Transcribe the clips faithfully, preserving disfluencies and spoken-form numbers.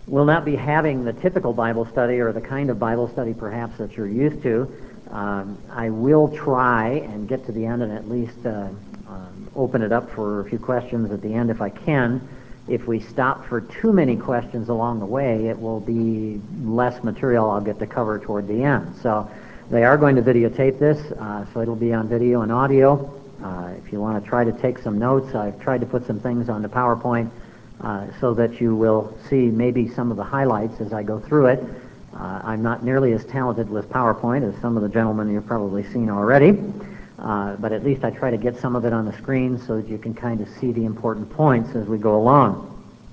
We'll not be having the typical Bible study or the kind of Bible study perhaps that you're used to. Um, I will try and get to the end and at least uh, um, open it up for a few questions at the end if I can. If we stop for too many questions along the way, it will be less material I'll get to cover toward the end. So they are going to videotape this, uh, so it'll be on video and audio. Uh, if you want to try to take some notes, I've tried to put some things on the PowerPoint uh, so that you will see maybe some of the highlights as I go through it. Uh, I'm not nearly as talented with PowerPoint as some of the gentlemen you've probably seen already, uh, but at least I try to get some of it on the screen so that you can kind of see the important points as we go along.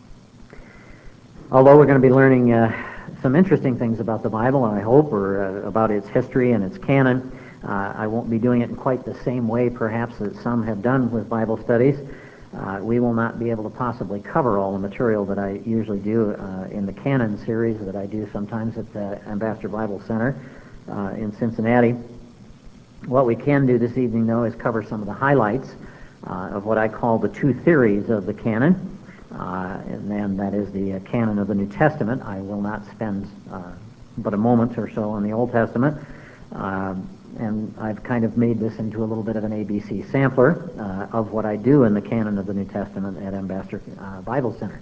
Although we're going to be learning uh, some interesting things about the Bible, I hope, or uh, about its history and its canon, uh, I won't be doing it in quite the same way perhaps that some have done with Bible studies. Uh, we will not be able to possibly cover all the material that I usually do uh, in the Canon series that I do sometimes at the Ambassador Bible Center uh, in Cincinnati. What we can do this evening, though, is cover some of the highlights uh, of what I call the two theories of the canon, uh, and then that is the uh, canon of the New Testament. I will not spend uh, but a moment or so on the Old Testament. Um, And I've kind of made this into a little bit of an A B C sampler uh, of what I do in the canon of the New Testament at Ambassador uh, Bible Center.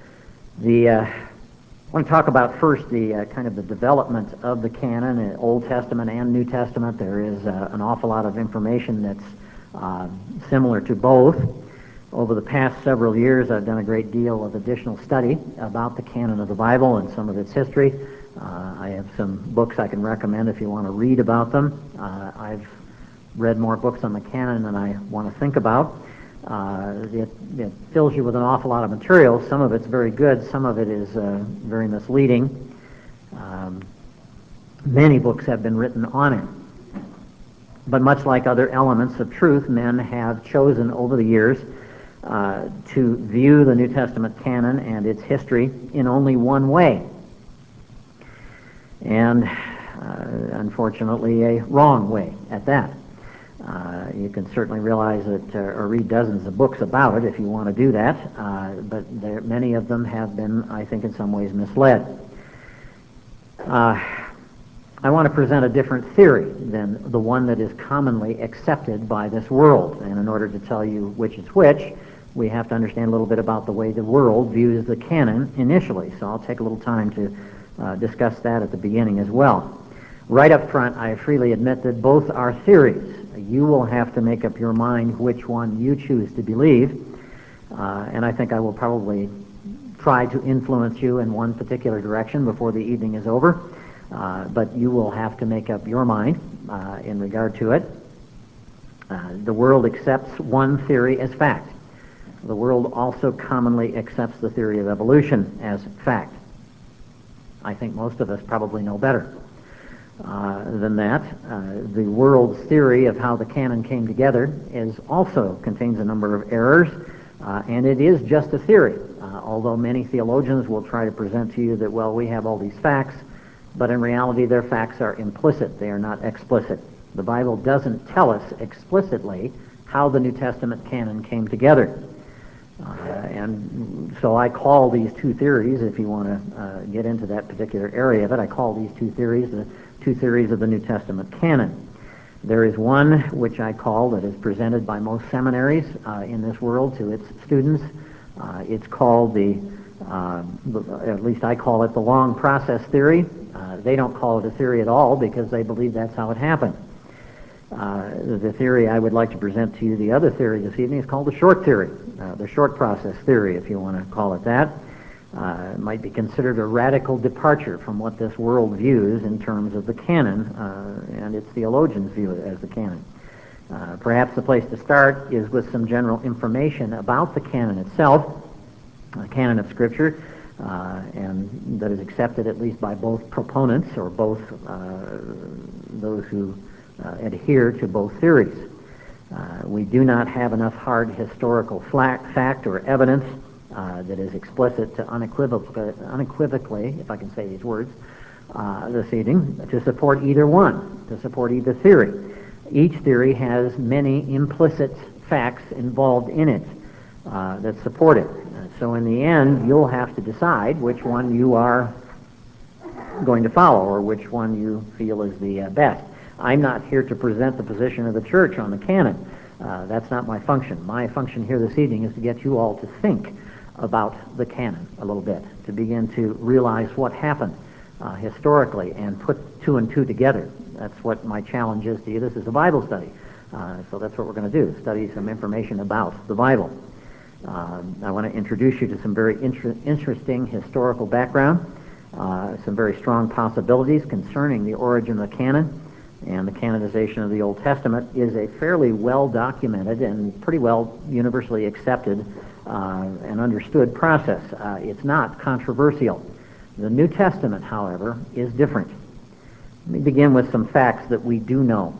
The, uh, I want to talk about first the uh, kind of the development of the canon in Old Testament and New Testament. There is uh, an awful lot of information that's uh, similar to both. Over the past several years, I've done a great deal of additional study about the canon of the Bible and some of its history. Uh, I have some books I can recommend if you want to read about them. Uh, I've read more books on the canon than I want to think about. Uh, it, it fills you with an awful lot of material. Some of it's very good. Some of it is uh, very misleading. Um, many books have been written on it. But much like other elements of truth, men have chosen over the years uh, to view the New Testament canon and its history in only one way. And uh, unfortunately a wrong way at that. Uh, you can certainly realize that, uh, or read dozens of books about it if you want to do that, uh, but there, many of them have been, I think, in some ways misled. Uh, I want to present a different theory than the one that is commonly accepted by this world, and in order to tell you which is which, we have to understand a little bit about the way the world views the canon initially, so I'll take a little time to Uh, discuss that at the beginning as well. Right up front, I freely admit that both are theories. You will have to make up your mind which one you choose to believe, uh, and I think I will probably try to influence you in one particular direction before the evening is over, uh, but you will have to make up your mind uh, in regard to it. Uh, the world accepts one theory as fact. The world also commonly accepts the theory of evolution as fact. I think most of us probably know better uh, than that. Uh, the world's theory of how the canon came together is also contains a number of errors, uh, and it is just a theory, uh, although many theologians will try to present to you that, well, we have all these facts, but in reality their facts are implicit. They are not explicit. The Bible doesn't tell us explicitly how the New Testament canon came together. Uh, and so I call these two theories, if you want to uh, get into that particular area of it, I call these two theories the two theories of the New Testament canon. There is one which I call that is presented by most seminaries uh, in this world to its students. Uh, it's called the, uh, at least I call it the long process theory. Uh, they don't call it a theory at all because they believe that's how it happened. Uh, the theory I would like to present to you, the other theory this evening, is called the short theory, uh, the short process theory, if you want to call it that. Uh, it might be considered a radical departure from what this world views in terms of the canon, uh, and its theologians view it as the canon. Uh, perhaps the place to start is with some general information about the canon itself, the canon of Scripture, uh, and that is accepted at least by both proponents, or both uh, those who Uh, adhere to both theories. Uh, we do not have enough hard historical fact or evidence uh, that is explicit to unequivocally, unequivocally, if I can say these words, uh, this evening, to support either one, to support either theory. Each theory has many implicit facts involved in it uh, that support it. Uh, so in the end, you'll have to decide which one you are going to follow or which one you feel is the uh, best. I'm not here to present the position of the church on the canon. Uh, that's not my function. My function here this evening is to get you all to think about the canon a little bit, to begin to realize what happened uh, historically and put two and two together. That's what my challenge is to you. This is a Bible study, uh, so that's what we're going to do, study some information about the Bible. Um, I want to introduce you to some very inter- interesting historical background, uh, some very strong possibilities concerning the origin of the canon, and the canonization of the Old Testament is a fairly well-documented and pretty well universally accepted uh, and understood process. Uh, it's not controversial. The New Testament, however, is different. Let me begin with some facts that we do know.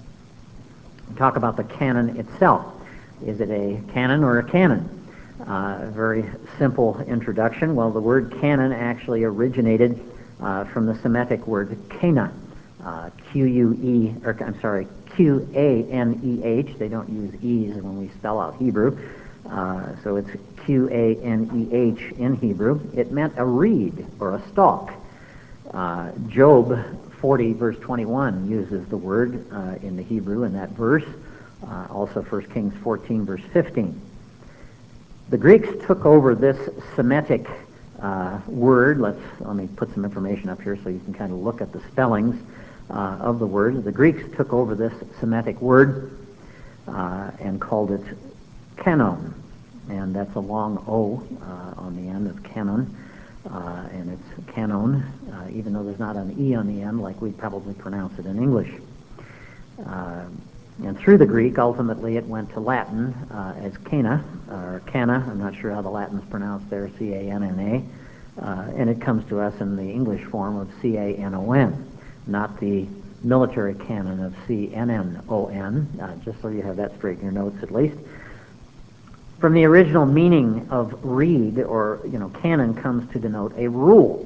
Talk about the canon itself. Is it a canon or a canon? Uh, a very simple introduction. Well, the word canon actually originated uh, from the Semitic word Cana. Uh, Q U E, or I'm sorry, Q A N E H. They don't use E's when we spell out Hebrew. Uh, so it's Q A N E H in Hebrew. It meant a reed or a stalk. Uh, Job forty, verse twenty-one, uses the word uh, in the Hebrew in that verse. Uh, also First Kings fourteen, verse fifteen. The Greeks took over this Semitic uh, word. Let's let me put some information up here so you can kind of look at the spellings uh, of the word. The Greeks took over this Semitic word uh, and called it canon, and that's a long O uh, on the end of canon, uh, and it's canon, uh, even though there's not an E on the end like we'd probably pronounce it in English. Uh, And through the Greek, ultimately, it went to Latin uh, as cana, or cana. I'm not sure how the Latin's pronounced there, C A N N A. Uh, and it comes to us in the English form of C A N O N, not the military canon of C N N O N, uh, just so you have that straight in your notes at least. From the original meaning of reed, or, you know, canon comes to denote a rule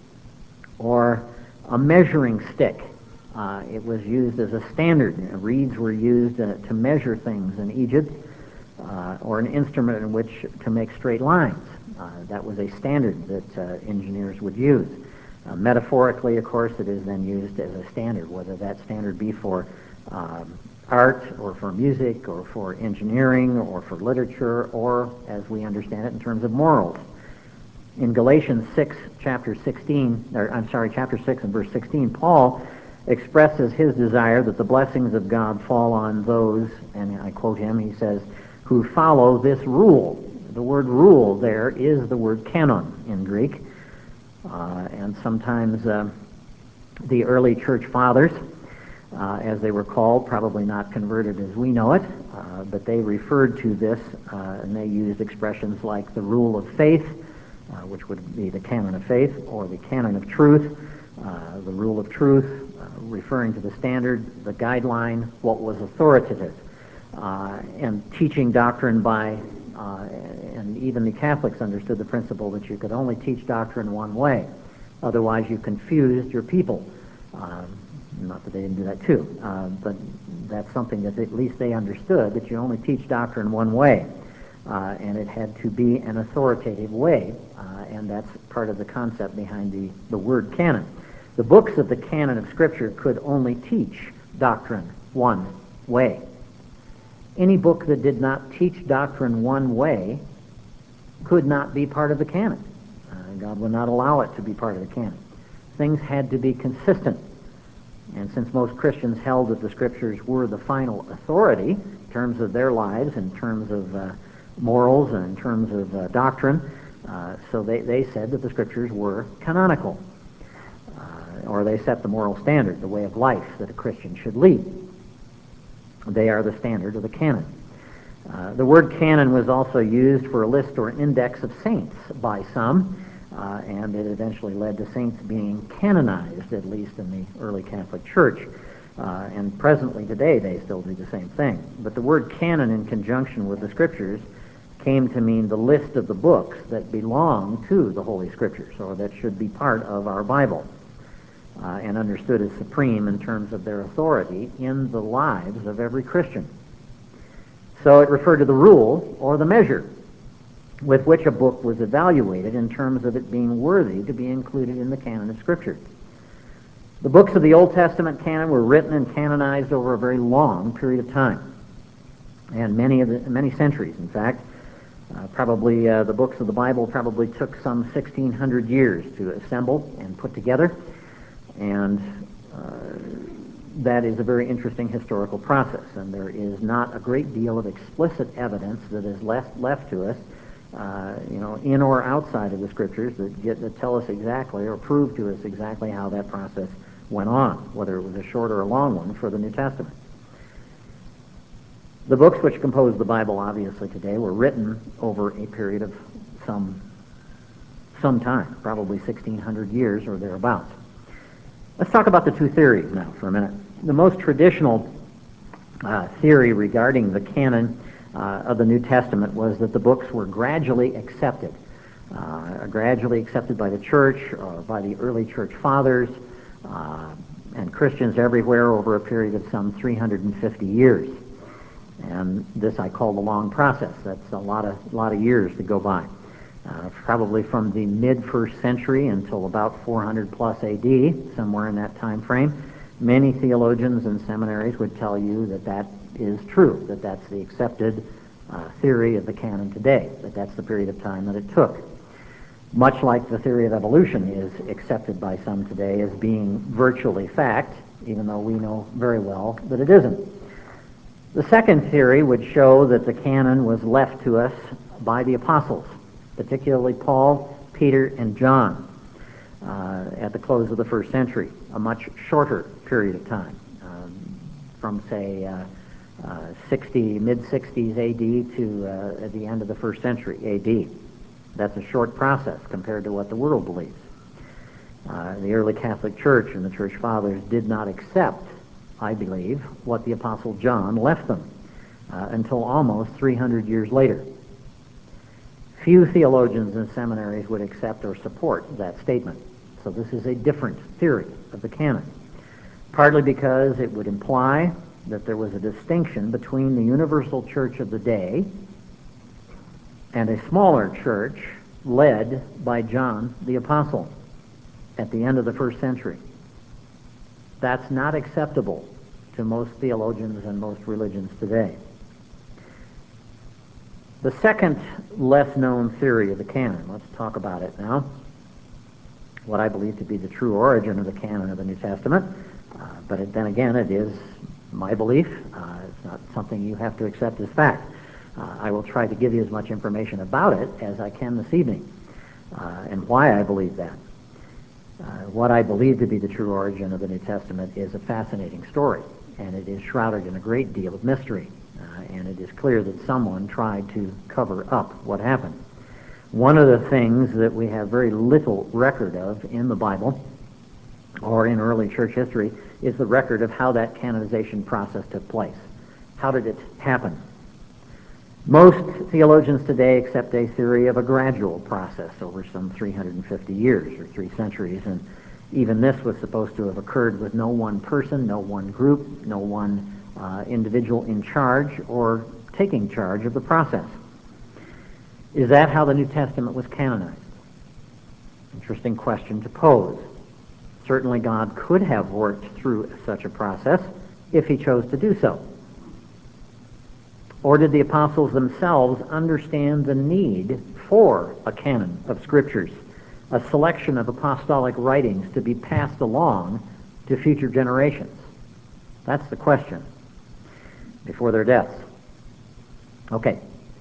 or a measuring stick. Uh, it was used as a standard. You know, reeds were used uh, to measure things in Egypt, uh, or an instrument in which to make straight lines. Uh, that was a standard that uh, engineers would use. Uh, metaphorically, of course, it is then used as a standard, whether that standard be for um, art or for music or for engineering or for literature or, as we understand it, in terms of morals. In Galatians six, chapter sixteen, or I'm sorry, chapter six and verse sixteen, Paul expresses his desire that the blessings of God fall on those, and I quote him, he says, who follow this rule. The word rule there is the word canon in Greek, uh, and sometimes uh, the early church fathers, uh, as they were called, probably not converted as we know it, uh, but they referred to this, uh, and they used expressions like the rule of faith, uh, which would be the canon of faith, or the canon of truth, uh, the rule of truth, uh, referring to the standard, the guideline, what was authoritative, uh, and teaching doctrine by, uh, and even the Catholics understood the principle that you could only teach doctrine one way, otherwise you confused your people. Um, not that they didn't do that too, uh, but that's something that at least they understood, that you only teach doctrine one way, uh, and it had to be an authoritative way, uh, and that's part of the concept behind the, the word canon. The books of the canon of Scripture could only teach doctrine one way. Any book that did not teach doctrine one way could not be part of the canon. Uh, God would not allow it to be part of the canon. Things had to be consistent. And since most Christians held that the Scriptures were the final authority in terms of their lives, in terms of uh, morals, and in terms of uh, doctrine, uh, so they, they said that the Scriptures were canonical. Or they set the moral standard, the way of life that a Christian should lead. They are the standard of the canon. Uh, the word canon was also used for a list or index of saints by some, uh, and it eventually led to saints being canonized, at least in the early Catholic Church. Uh, and presently today they still do the same thing. But the word canon in conjunction with the Scriptures came to mean the list of the books that belong to the Holy Scriptures, or that should be part of our Bible. Uh, and understood as supreme in terms of their authority in the lives of every Christian. So it referred to the rule or the measure. with which a book was evaluated in terms of it being worthy to be included in the canon of Scripture. The books of the Old Testament canon were written and canonized over a very long period of time, and many of the, many centuries, in fact. Uh, probably uh, the books of the Bible probably took some sixteen hundred years to assemble and put together, and uh, that is a very interesting historical process, and there is not a great deal of explicit evidence that is left, left to us, uh, you know, in or outside of the Scriptures that, get, that tell us exactly or prove to us exactly how that process went on, whether it was a short or a long one for the New Testament. The books which compose the Bible, obviously, today were written over a period of some, some time, probably sixteen hundred years or thereabouts. Let's talk about the two theories now for a minute. The most traditional uh, theory regarding the canon uh, of the New Testament was that the books were gradually accepted, uh, gradually accepted by the church, or by the early church fathers, uh, and Christians everywhere over a period of some three hundred fifty years. And this I call the long process. That's a lot of lot of years to go by. Uh, probably from the mid-first century until about four hundred plus A D, somewhere in that time frame. Many theologians and seminaries would tell you that that is true, that that's the accepted uh, theory of the canon today, that that's the period of time that it took. Much like the theory of evolution is accepted by some today as being virtually fact, even though we know very well that it isn't. The second theory would show that the canon was left to us by the apostles, particularly Paul, Peter, and John, uh, at the close of the first century, a much shorter period of time, um, from, say, uh, uh, sixty, mid-sixties A D to uh, at the end of the first century A D. That's a short process compared to what the world believes. Uh, the early Catholic Church and the Church Fathers did not accept, I believe, what the Apostle John left them uh, until almost three hundred years later. Few theologians and seminaries would accept or support that statement. So this is a different theory of the canon, partly because it would imply that there was a distinction between the universal church of the day and a smaller church led by John the Apostle at the end of the first century. That's not acceptable to most theologians and most religions today. The second less-known theory of the canon, let's talk about it now, what I believe to be the true origin of the canon of the New Testament, uh, but it, then again, it is my belief. Uh, it's not something you have to accept as fact. Uh, I will try to give you as much information about it as I can this evening, uh, and why I believe that. Uh, what I believe to be the true origin of the New Testament is a fascinating story, and it is shrouded in a great deal of mystery, uh, and it is clear that someone tried to cover up what happened. One of the things that we have very little record of in the Bible or in early church history is the record of how that canonization process took place. How did it happen? Most theologians today accept a theory of a gradual process over some three hundred fifty years or three centuries, and even this was supposed to have occurred with no one person, no one group, no one uh, individual in charge or taking charge of the process. Is that how the New Testament was canonized? Interesting question to pose. Certainly God could have worked through such a process if he chose to do so. Or did the apostles themselves understand the need for a canon of scriptures, a selection of apostolic writings to be passed along to future generations? That's the question before their deaths. Okay.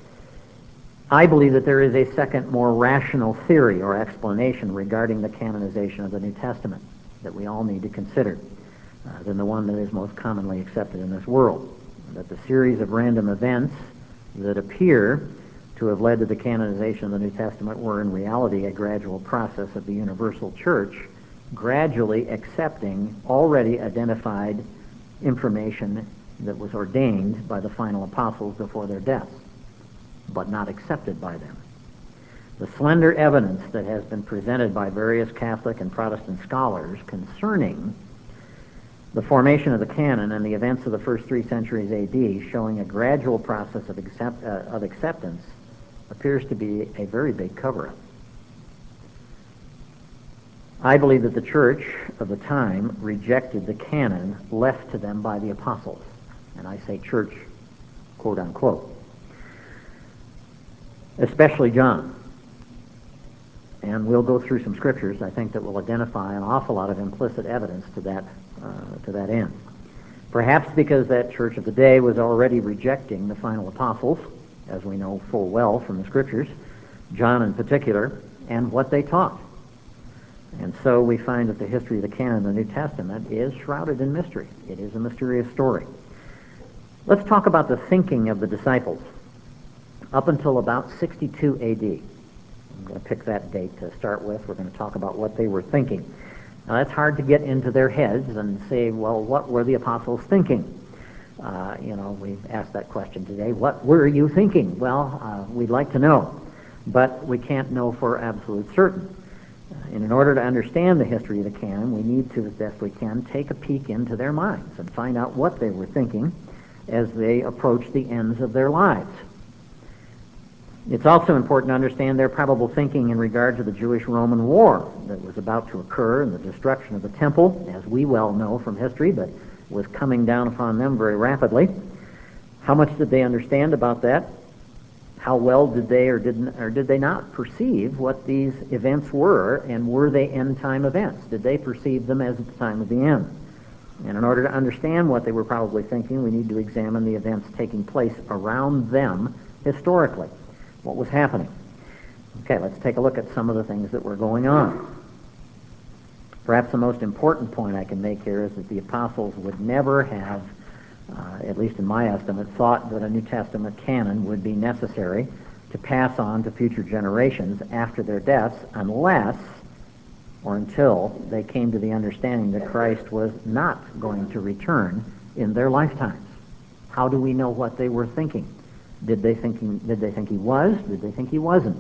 I believe that there is a second, more rational theory or explanation regarding the canonization of the New Testament that we all need to consider uh, than the one that is most commonly accepted in this world. That the series of random events that appear to have led to the canonization of the New Testament were in reality a gradual process of the universal church gradually accepting already identified information that was ordained by the final apostles before their deaths, but not accepted by them. The slender evidence that has been presented by various Catholic and Protestant scholars concerning the formation of the canon and the events of the first three centuries A D, showing a gradual process of, accept, uh, of acceptance, appears to be a very big cover-up. I believe that the church of the time rejected the canon left to them by the apostles. And I say church, quote unquote. Especially John. And we'll go through some scriptures, I think, that will identify an awful lot of implicit evidence to that, uh, to that end. Perhaps because that church of the day was already rejecting the final apostles, as we know full well from the scriptures, John in particular, and what they taught. And so we find that the history of the canon of the New Testament is shrouded in mystery. It is a mysterious story. Let's talk about the thinking of the disciples. Up until about sixty-two A D, I'm going to pick that date to start with. We're going to talk about what they were thinking. Now, that's hard to get into their heads and say, well, what were the apostles thinking? Uh, you know, we've asked that question today. What were you thinking? Well, uh, we'd like to know, but we can't know for absolute certain. And in order to understand the history of the canon, we need to, as best we can, take a peek into their minds and find out what they were thinking as they approached the ends of their lives. It's also important to understand their probable thinking in regard to the Jewish-Roman war that was about to occur and the destruction of the temple, as we well know from history, but was coming down upon them very rapidly. How much did they understand about that? How well did they or didn't or did they not perceive what these events were, and were they end-time events? Did they perceive them as the time of the end? And in order to understand what they were probably thinking, we need to examine the events taking place around them historically. What was happening? Okay, let's take a look at some of the things that were going on. Perhaps the most important point I can make here is that the apostles would never have, uh, at least in my estimate, thought that a New Testament canon would be necessary to pass on to future generations after their deaths unless or until they came to the understanding that Christ was not going to return in their lifetimes. How do we know what they were thinking? Did they think he, did they think he was? Did they think he wasn't?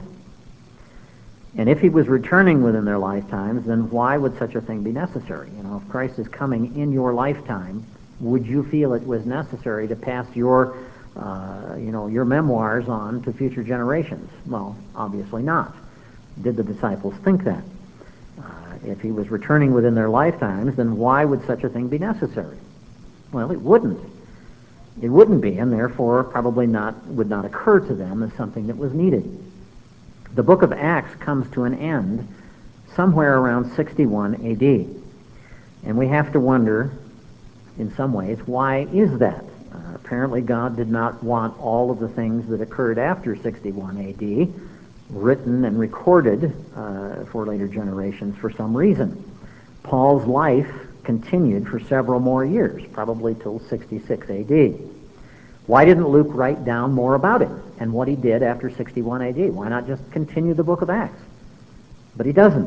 And if he was returning within their lifetimes, then why would such a thing be necessary? You know, if Christ is coming in your lifetime, would you feel it was necessary to pass your, uh, you know, your memoirs on to future generations? Well, obviously not. Did the disciples think that? Uh, if he was returning within their lifetimes, then why would such a thing be necessary? Well, it wouldn't. It wouldn't be, and therefore probably not would not occur to them as something that was needed. The book of Acts comes to an end somewhere around sixty-one A D, and we have to wonder, in some ways, why is that? Uh, apparently God did not want all of the things that occurred after sixty-one A D written and recorded uh, for later generations for some reason. Paul's life continued for several more years, probably till sixty-six A D. Why didn't Luke write down more about it and what he did after sixty-one A D? Why not just continue the book of Acts? But he doesn't.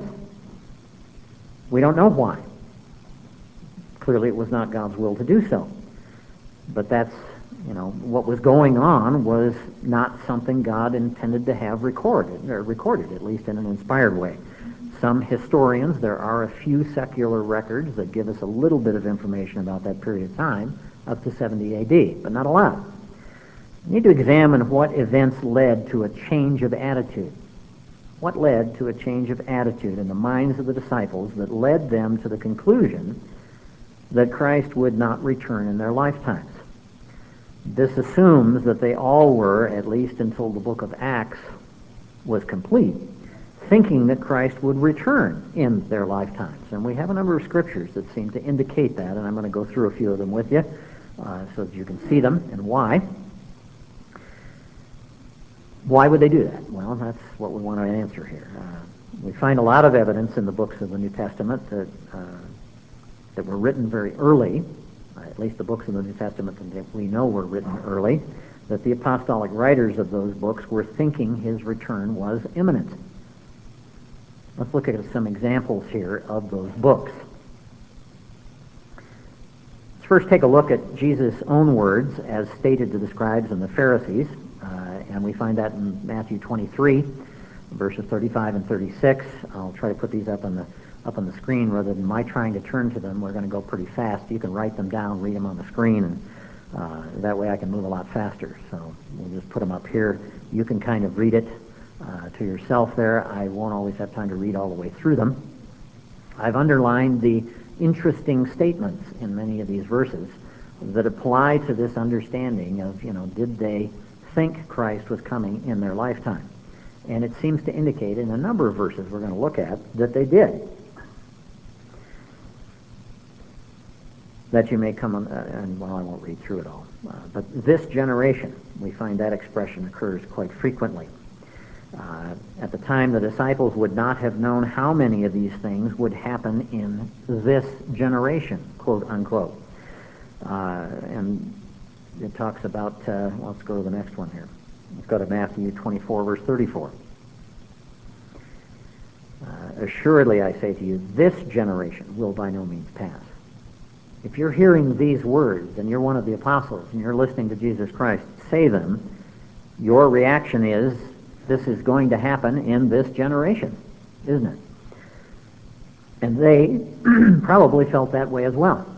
We don't know why. Clearly it was not God's will to do so. But that's, you know, what was going on was not something God intended to have recorded, or recorded, at least in an inspired way. Some historians, there are a few secular records that give us a little bit of information about that period of time, up to seventy A D, but not a lot. We need to examine what events led to a change of attitude. What led to a change of attitude in the minds of the disciples that led them to the conclusion that Christ would not return in their lifetimes? This assumes that they all were, at least until the book of Acts was complete, thinking that Christ would return in their lifetimes. And we have a number of scriptures that seem to indicate that, and I'm going to go through a few of them with you uh, so that you can see them and why. Why would they do that? Well, that's what we want to answer here. Uh, we find a lot of evidence in the books of the New Testament that, uh, that were written very early, uh, at least the books of the New Testament that we know were written early, that the apostolic writers of those books were thinking his return was imminent. Let's look at some examples here of those books. Let's first take a look at Jesus' own words as stated to the scribes and the Pharisees, uh, and we find that in Matthew twenty-three, verses thirty-five and thirty-six. I'll try to put these up on the up on the screen rather than my trying to turn to them. We're going to go pretty fast. You can write them down, read them on the screen, and Uh, that way I can move a lot faster. So we'll just put them up here. You can kind of read it uh, to yourself there. I won't always have time to read all the way through them. I've underlined the interesting statements in many of these verses that apply to this understanding of, you know, did they think Christ was coming in their lifetime? And it seems to indicate in a number of verses we're going to look at that they did. That you may come, on, uh, and well, I won't read through it all. Uh, but this generation, we find that expression occurs quite frequently. Uh, at the time, the disciples would not have known how many of these things would happen in this generation, quote unquote. Uh, and it talks about, uh, well, let's go to the next one here. Let's go to Matthew twenty-four, verse thirty-four. Uh, Assuredly, I say to you, this generation will by no means pass. If you're hearing these words and you're one of the apostles and you're listening to Jesus Christ say them, your reaction is, this is going to happen in this generation, isn't it? And they probably felt that way as well.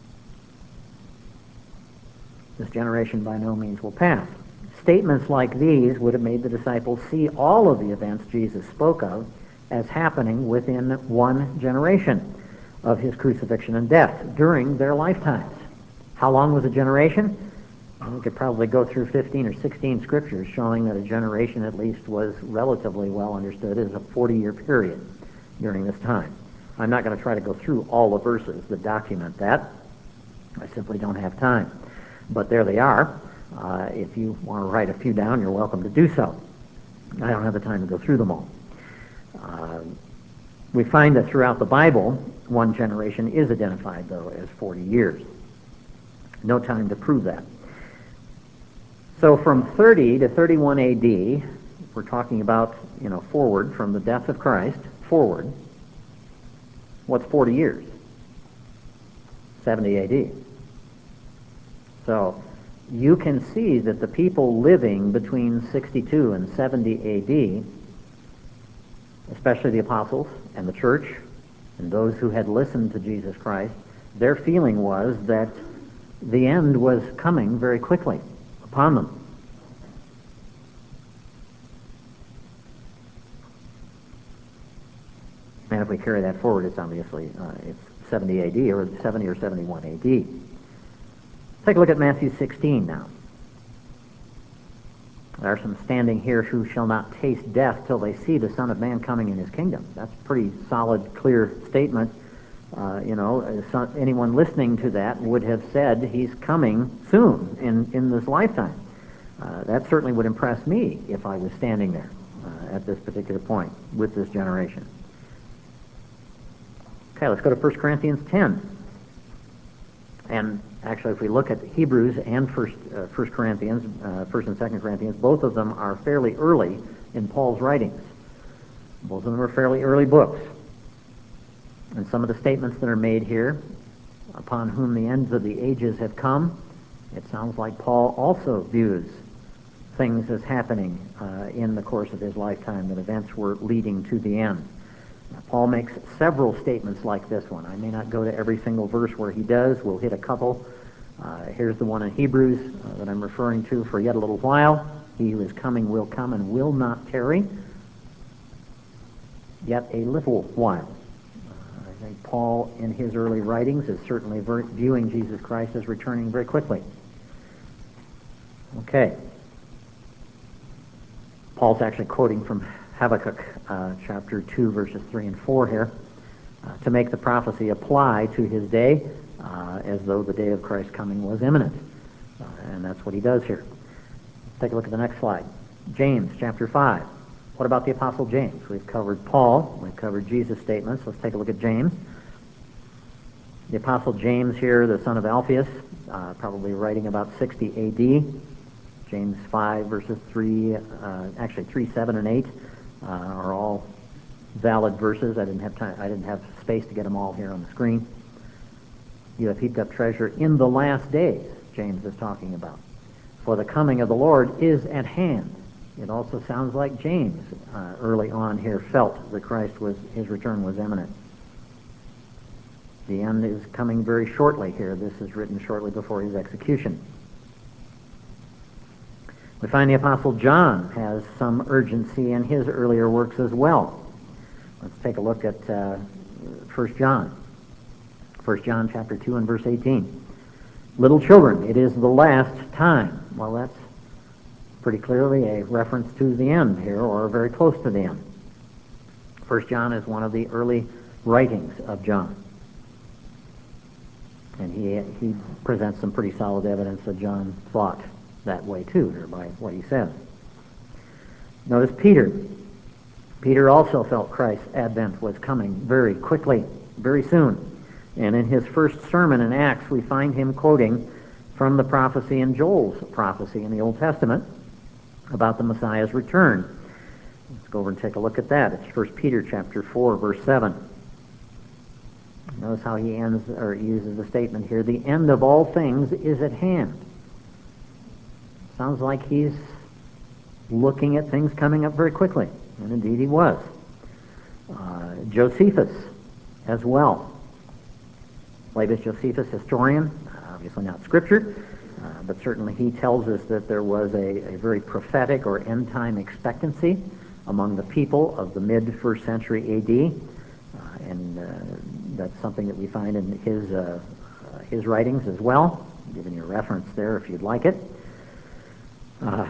This generation by no means will pass. Statements like these would have made the disciples see all of the events Jesus spoke of as happening within one generation of his crucifixion and death during their lifetimes. How long was a generation? We could probably go through fifteen or sixteen scriptures showing that a generation at least was relatively well understood as a forty-year period during this time. I'm not going to try to go through all the verses that document that. I simply don't have time. But there they are. Uh, if you want to write a few down, you're welcome to do so. I don't have the time to go through them all. Uh, we find that throughout the Bible, one generation is identified, though, as forty years. No time to prove that. So from thirty to thirty-one A D, we're talking about, you know, forward from the death of Christ, forward. What's forty years? seventy A D. So you can see that the people living between sixty-two and seventy A D, especially the apostles and the church and those who had listened to Jesus Christ, their feeling was that the end was coming very quickly upon them. And if we carry that forward, it's obviously uh, it's seventy A D or seventy or seventy-one A D. Take a look at Matthew sixteen now. There are some standing here who shall not taste death till they see the Son of Man coming in his kingdom. That's a pretty solid, clear statement. Uh, you know, some, anyone listening to that would have said he's coming soon in, in this lifetime. Uh, that certainly would impress me if I was standing there uh, at this particular point with this generation. Okay, let's go to First Corinthians ten. And actually, if we look at Hebrews and First, uh, First Corinthians, uh, First and Second Corinthians, both of them are fairly early in Paul's writings. Both of them are fairly early books. And some of the statements that are made here, upon whom the ends of the ages have come, it sounds like Paul also views things as happening uh, in the course of his lifetime, that events were leading to the end. Paul makes several statements like this one. I may not go to every single verse where he does. We'll hit a couple. Uh, here's the one in Hebrews uh, that I'm referring to. For yet a little while, he who is coming will come and will not tarry. Yet a little while. Uh, I think Paul, in his early writings, is certainly ver- viewing Jesus Christ as returning very quickly. Okay. Paul's actually quoting from Habakkuk uh, chapter two, verses three and four here, uh, to make the prophecy apply to his day uh, as though the day of Christ's coming was imminent. Uh, and that's what he does here. Let's take a look at the next slide. James chapter five. What about the Apostle James? We've covered Paul. We've covered Jesus' statements. Let's take a look at James. The Apostle James here, the son of Alphaeus, uh, probably writing about sixty A D. James five, verses three, uh, actually three, seven, and eight. Uh, are all valid verses. I didn't have time. I didn't have space to get them all here on the screen. You have heaped up treasure in the last days, James is talking about. For the coming of the Lord is at hand. It also sounds like James uh, early on here felt that Christ was, his return was imminent. The end is coming very shortly here. This is written shortly before his execution. We find the Apostle John has some urgency in his earlier works as well. Let's take a look at uh, First John. First John chapter two and verse eighteen. Little children, it is the last time. Well, that's pretty clearly a reference to the end here, or very close to the end. First John is one of the early writings of John. And he he presents some pretty solid evidence that John thought that way too, here by what he says. Notice Peter. Peter also felt Christ's advent was coming very quickly, very soon. And in his first sermon in Acts, we find him quoting from the prophecy in Joel's prophecy in the Old Testament about the Messiah's return. Let's go over and take a look at that. It's First Peter chapter four, verse seven. Notice how he ends or uses the statement here, the end of all things is at hand. Sounds like he's looking at things coming up very quickly. And indeed he was. Uh, Josephus as well. Flavius Josephus, historian, obviously not scripture, uh, but certainly he tells us that there was a, a very prophetic or end-time expectancy among the people of the mid-first century A D, uh, and uh, that's something that we find in his, uh, uh, his writings as well. I'm giving you a reference there if you'd like it. Uh,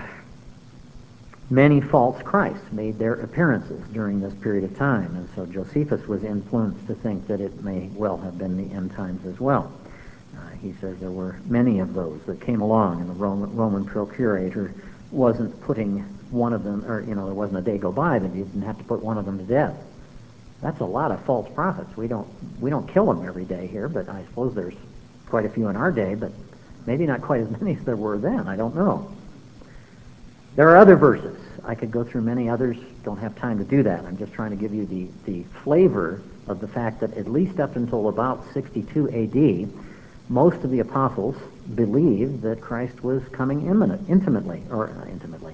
many false Christs made their appearances during this period of time, and so Josephus was influenced to think that it may well have been the end times as well. Uh, he says there were many of those that came along, and the Roman, Roman procurator wasn't putting one of them, or, you know, there wasn't a day go by that you didn't have to put one of them to death. That's a lot of false prophets. We don't, we don't kill them every day here, but I suppose there's quite a few in our day, but maybe not quite as many as there were then. I don't know. There are other verses. I could go through many others. Don't have time to do that. I'm just trying to give you the, the flavor of the fact that at least up until about sixty-two A D, most of the apostles believed that Christ was coming imminent, intimately, or uh, intimately,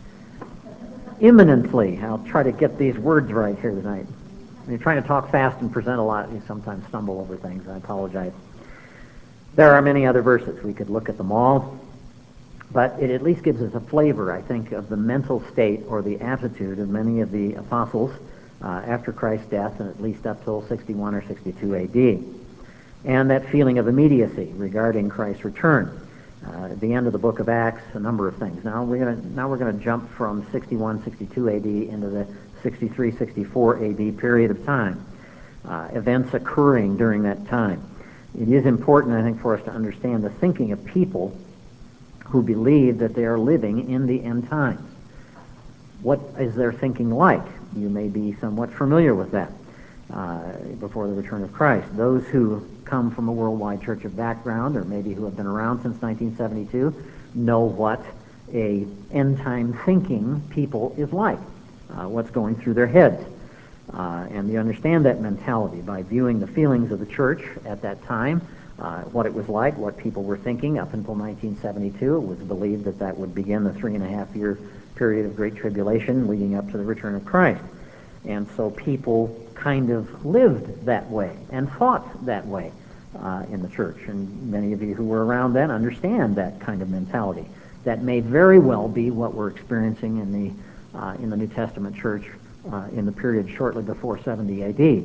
imminently. I'll try to get these words right here tonight. When you're trying to talk fast and present a lot, you sometimes stumble over things. I apologize. There are many other verses. We could look at them all. But it at least gives us a flavor, I think, of the mental state or the attitude of many of the apostles uh, after Christ's death, and at least up till sixty-one or sixty-two A D. And that feeling of immediacy regarding Christ's return. Uh, at the end of the book of Acts, a number of things. Now we're going now we're going to jump from sixty-one, sixty-two A D into the sixty-three, sixty-four A D period of time. Uh, events occurring during that time. It is important, I think, for us to understand the thinking of people who believe that they are living in the end times. What is their thinking like? You may be somewhat familiar with that uh, before the return of Christ. Those who come from a worldwide church of background, or maybe who have been around since nineteen seventy-two, know what a end-time thinking people is like, uh, what's going through their heads. Uh, and you understand that mentality by viewing the feelings of the church at that time, Uh, what it was like, what people were thinking up until nineteen seventy-two. It was believed that that would begin the three and a half year period of Great Tribulation leading up to the return of Christ. And so people kind of lived that way and thought that way uh, in the church. And many of you who were around then understand that kind of mentality. That may very well be what we're experiencing in the, uh, in the New Testament church uh, in the period shortly before seventy A D.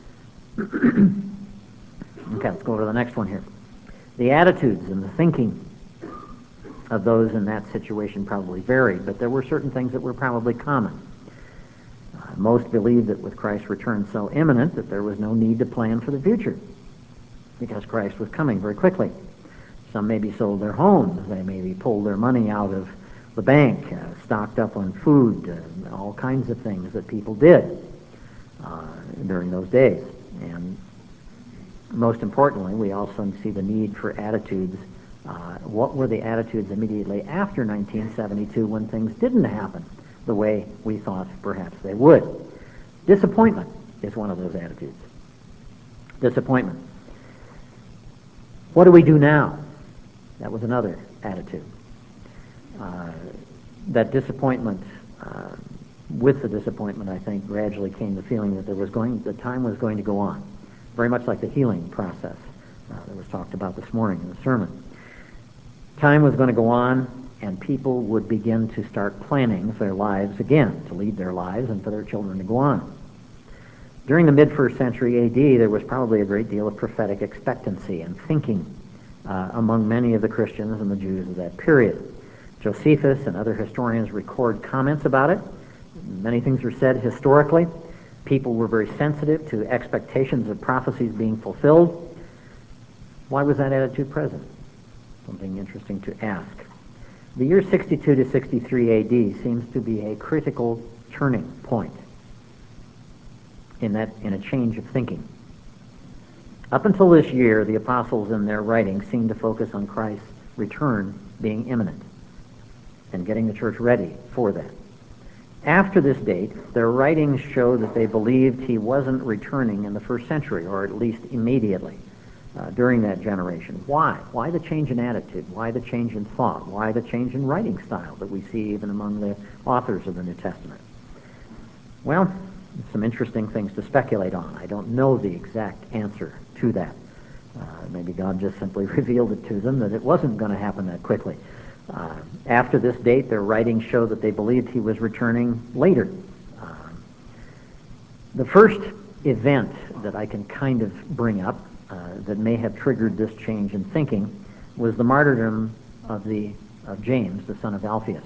Okay, let's go to the next one here. The attitudes and the thinking of those in that situation probably varied, but there were certain things that were probably common. Uh, most believed that with Christ's return so imminent that there was no need to plan for the future because Christ was coming very quickly. Some maybe sold their homes. They maybe pulled their money out of the bank, uh, stocked up on food, uh, all kinds of things that people did uh, during those days. And most importantly, we also see the need for attitudes. Uh, what were the attitudes immediately after nineteen seventy-two when things didn't happen the way we thought perhaps they would? Disappointment is one of those attitudes. Disappointment. What do we do now? That was another attitude. Uh, that disappointment, uh, with the disappointment, I think, gradually came the feeling that there was going, the time was going to go on. Very much like the healing process uh, that was talked about this morning in the sermon. Time was going to go on. and people would begin to start planning their lives again, to lead their lives and for their children to go on. During the mid-first century A D, there was probably a great deal of prophetic expectancy and thinking uh, among many of the Christians and the Jews of that period. Josephus and other historians record comments about it. Many things are said historically. People were very sensitive to expectations of prophecies being fulfilled. Why was that attitude present? Something interesting to ask. The year sixty-two to sixty-three A D seems to be a critical turning point in that in a change of thinking. Up until this year, the apostles in their writings seemed to focus on Christ's return being imminent and getting the church ready for that. After this date, their writings show that they believed he wasn't returning in the first century, or at least immediately uh, during that generation. Why? Why the change in attitude? Why the change in thought? Why the change in writing style that we see even among the authors of the New Testament? Well, some interesting things to speculate on. I don't know the exact answer to that. Uh, maybe God just simply revealed it to them that it wasn't going to happen that quickly. Uh, after this date, their writings show that they believed he was returning later. Uh, the first event that I can kind of bring up uh, that may have triggered this change in thinking was the martyrdom of the of James, the son of Alphaeus.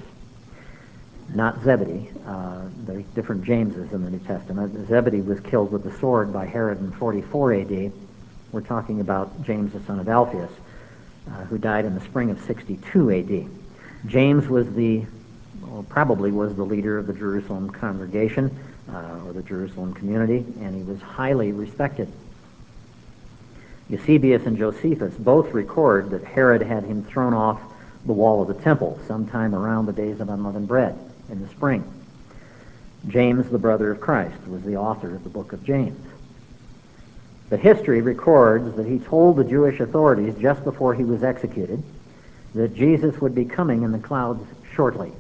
Not Zebedee. Uh, there's different Jameses in the New Testament. Zebedee was killed with the sword by Herod in forty-four A D. We're talking about James, the son of Alphaeus, uh, who died in the spring of sixty-two A D. James was the, well, probably was the leader of the Jerusalem congregation, uh, or the Jerusalem community, and he was highly respected. Eusebius and Josephus both record that Herod had him thrown off the wall of the temple sometime around the days of unleavened bread in the spring. James, the brother of Christ, was the author of the book of James. But history records that he told the Jewish authorities just before he was executed that Jesus would be coming in the clouds shortly.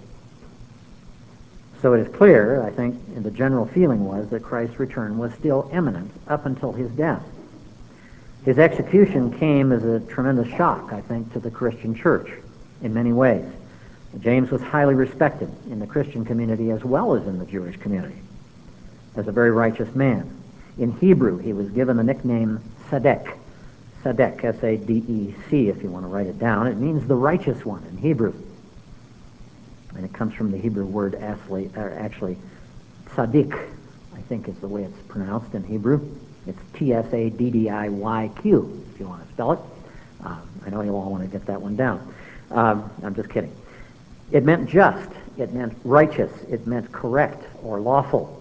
So it is clear, I think, and the general feeling was that Christ's return was still imminent up until his death. His execution came as a tremendous shock, I think, to the Christian church in many ways. James was highly respected in the Christian community as well as in the Jewish community as a very righteous man. In Hebrew, he was given the nickname Tzaddik. Tzaddik, S A D E C, if you want to write it down. It means the righteous one in Hebrew. And it comes from the Hebrew word actually, actually tzaddik, I think is the way it's pronounced in Hebrew. It's T S A D D I Y Q, if you want to spell it. Um, I know you all want to get that one down. Um, I'm just kidding. It meant just. It meant righteous. It meant correct or lawful.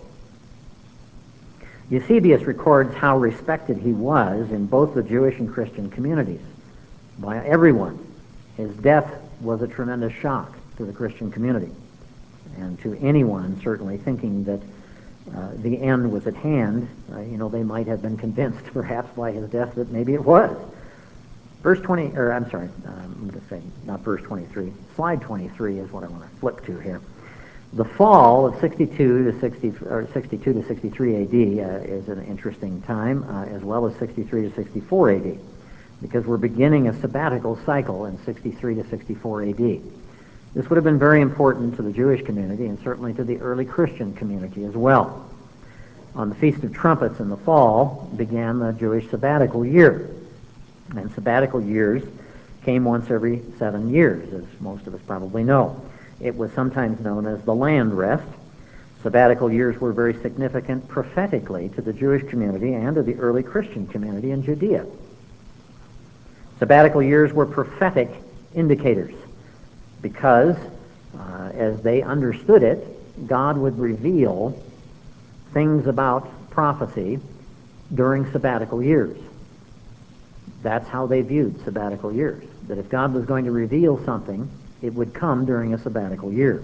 Eusebius records how respected he was in both the Jewish and Christian communities by everyone. His death was a tremendous shock to the Christian community and to anyone certainly thinking that uh, the end was at hand. Uh, you know, they might have been convinced perhaps by his death that maybe it was. Verse twenty, or I'm sorry, um, I'm going to say not verse twenty-three. Slide twenty-three is what I want to flip to here. The fall of sixty-two to sixty, or sixty-two to sixty-three A D uh, is an interesting time, uh, as well as sixty-three to sixty-four A D, because we're beginning a sabbatical cycle in sixty-three to sixty-four A D. This would have been very important to the Jewish community and certainly to the early Christian community as well. On the Feast of Trumpets in the fall began the Jewish sabbatical year. And sabbatical years came once every seven years, as most of us probably know. It was sometimes known as the land rest. Sabbatical years were very significant prophetically to the Jewish community and to the early Christian community in Judea. Sabbatical years were prophetic indicators because, uh, as they understood it, God would reveal things about prophecy during sabbatical years. That's how they viewed sabbatical years, that if God was going to reveal something, it would come during a sabbatical year.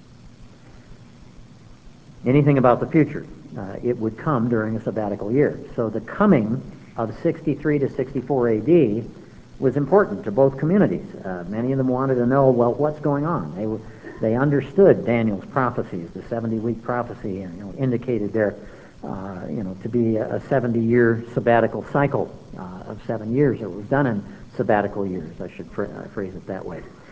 Anything about the future, uh, it would come during a sabbatical year. So the coming of sixty-three to sixty-four A D was important to both communities. Uh, many of them wanted to know, well, what's going on? They were, they understood Daniel's prophecies, the seventy-week prophecy, and you know, indicated there, uh, you know, to be a seventy-year sabbatical cycle uh, of seven years. It was done in sabbatical years. I should phr- uh, phrase it that way.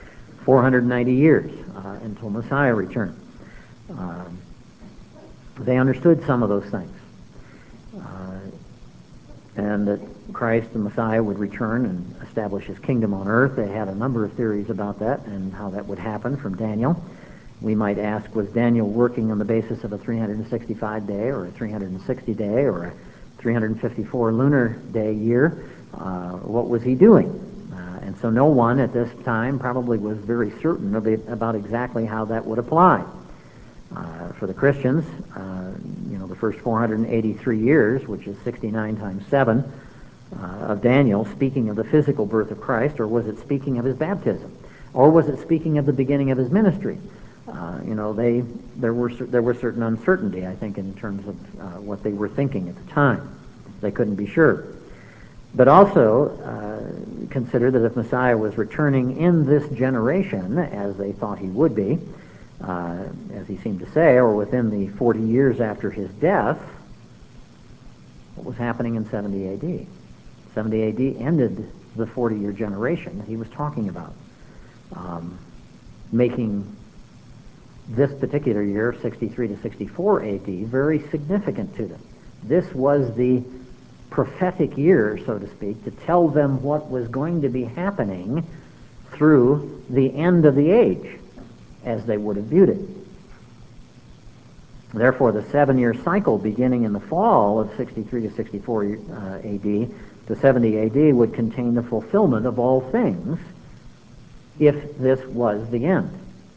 four hundred ninety years uh, until Messiah returned. Uh, they understood some of those things. Uh, and that Christ, the Messiah, would return and establish his kingdom on earth. They had a number of theories about that and how that would happen from Daniel. We might ask, was Daniel working on the basis of a three hundred sixty-five day or a three hundred sixty day or a three hundred fifty-four lunar day year? Uh, what was he doing? Uh, and so no one at this time probably was very certain of it, about exactly how that would apply. Uh, for the Christians, uh, you know, the first four hundred eighty-three years, which is sixty-nine times seven, uh, of Daniel, speaking of the physical birth of Christ, or was it speaking of his baptism? Or was it speaking of the beginning of his ministry? Uh, you know, they there were there was certain uncertainty, I think, in terms of uh, what they were thinking at the time. They couldn't be sure. But also uh, consider that if Messiah was returning in this generation, as they thought he would be, uh, as he seemed to say, or within the forty years after his death, what was happening in seventy A D? seventy A D ended the forty-year generation that he was talking about, um, making this particular year, sixty-three to sixty-four A D, very significant to them. This was the prophetic year, so to speak, to tell them what was going to be happening through the end of the age, as they would have viewed it. Therefore, the seven-year cycle beginning in the fall of sixty-three to sixty-four uh, A D to seventy A D would contain the fulfillment of all things if this was the end.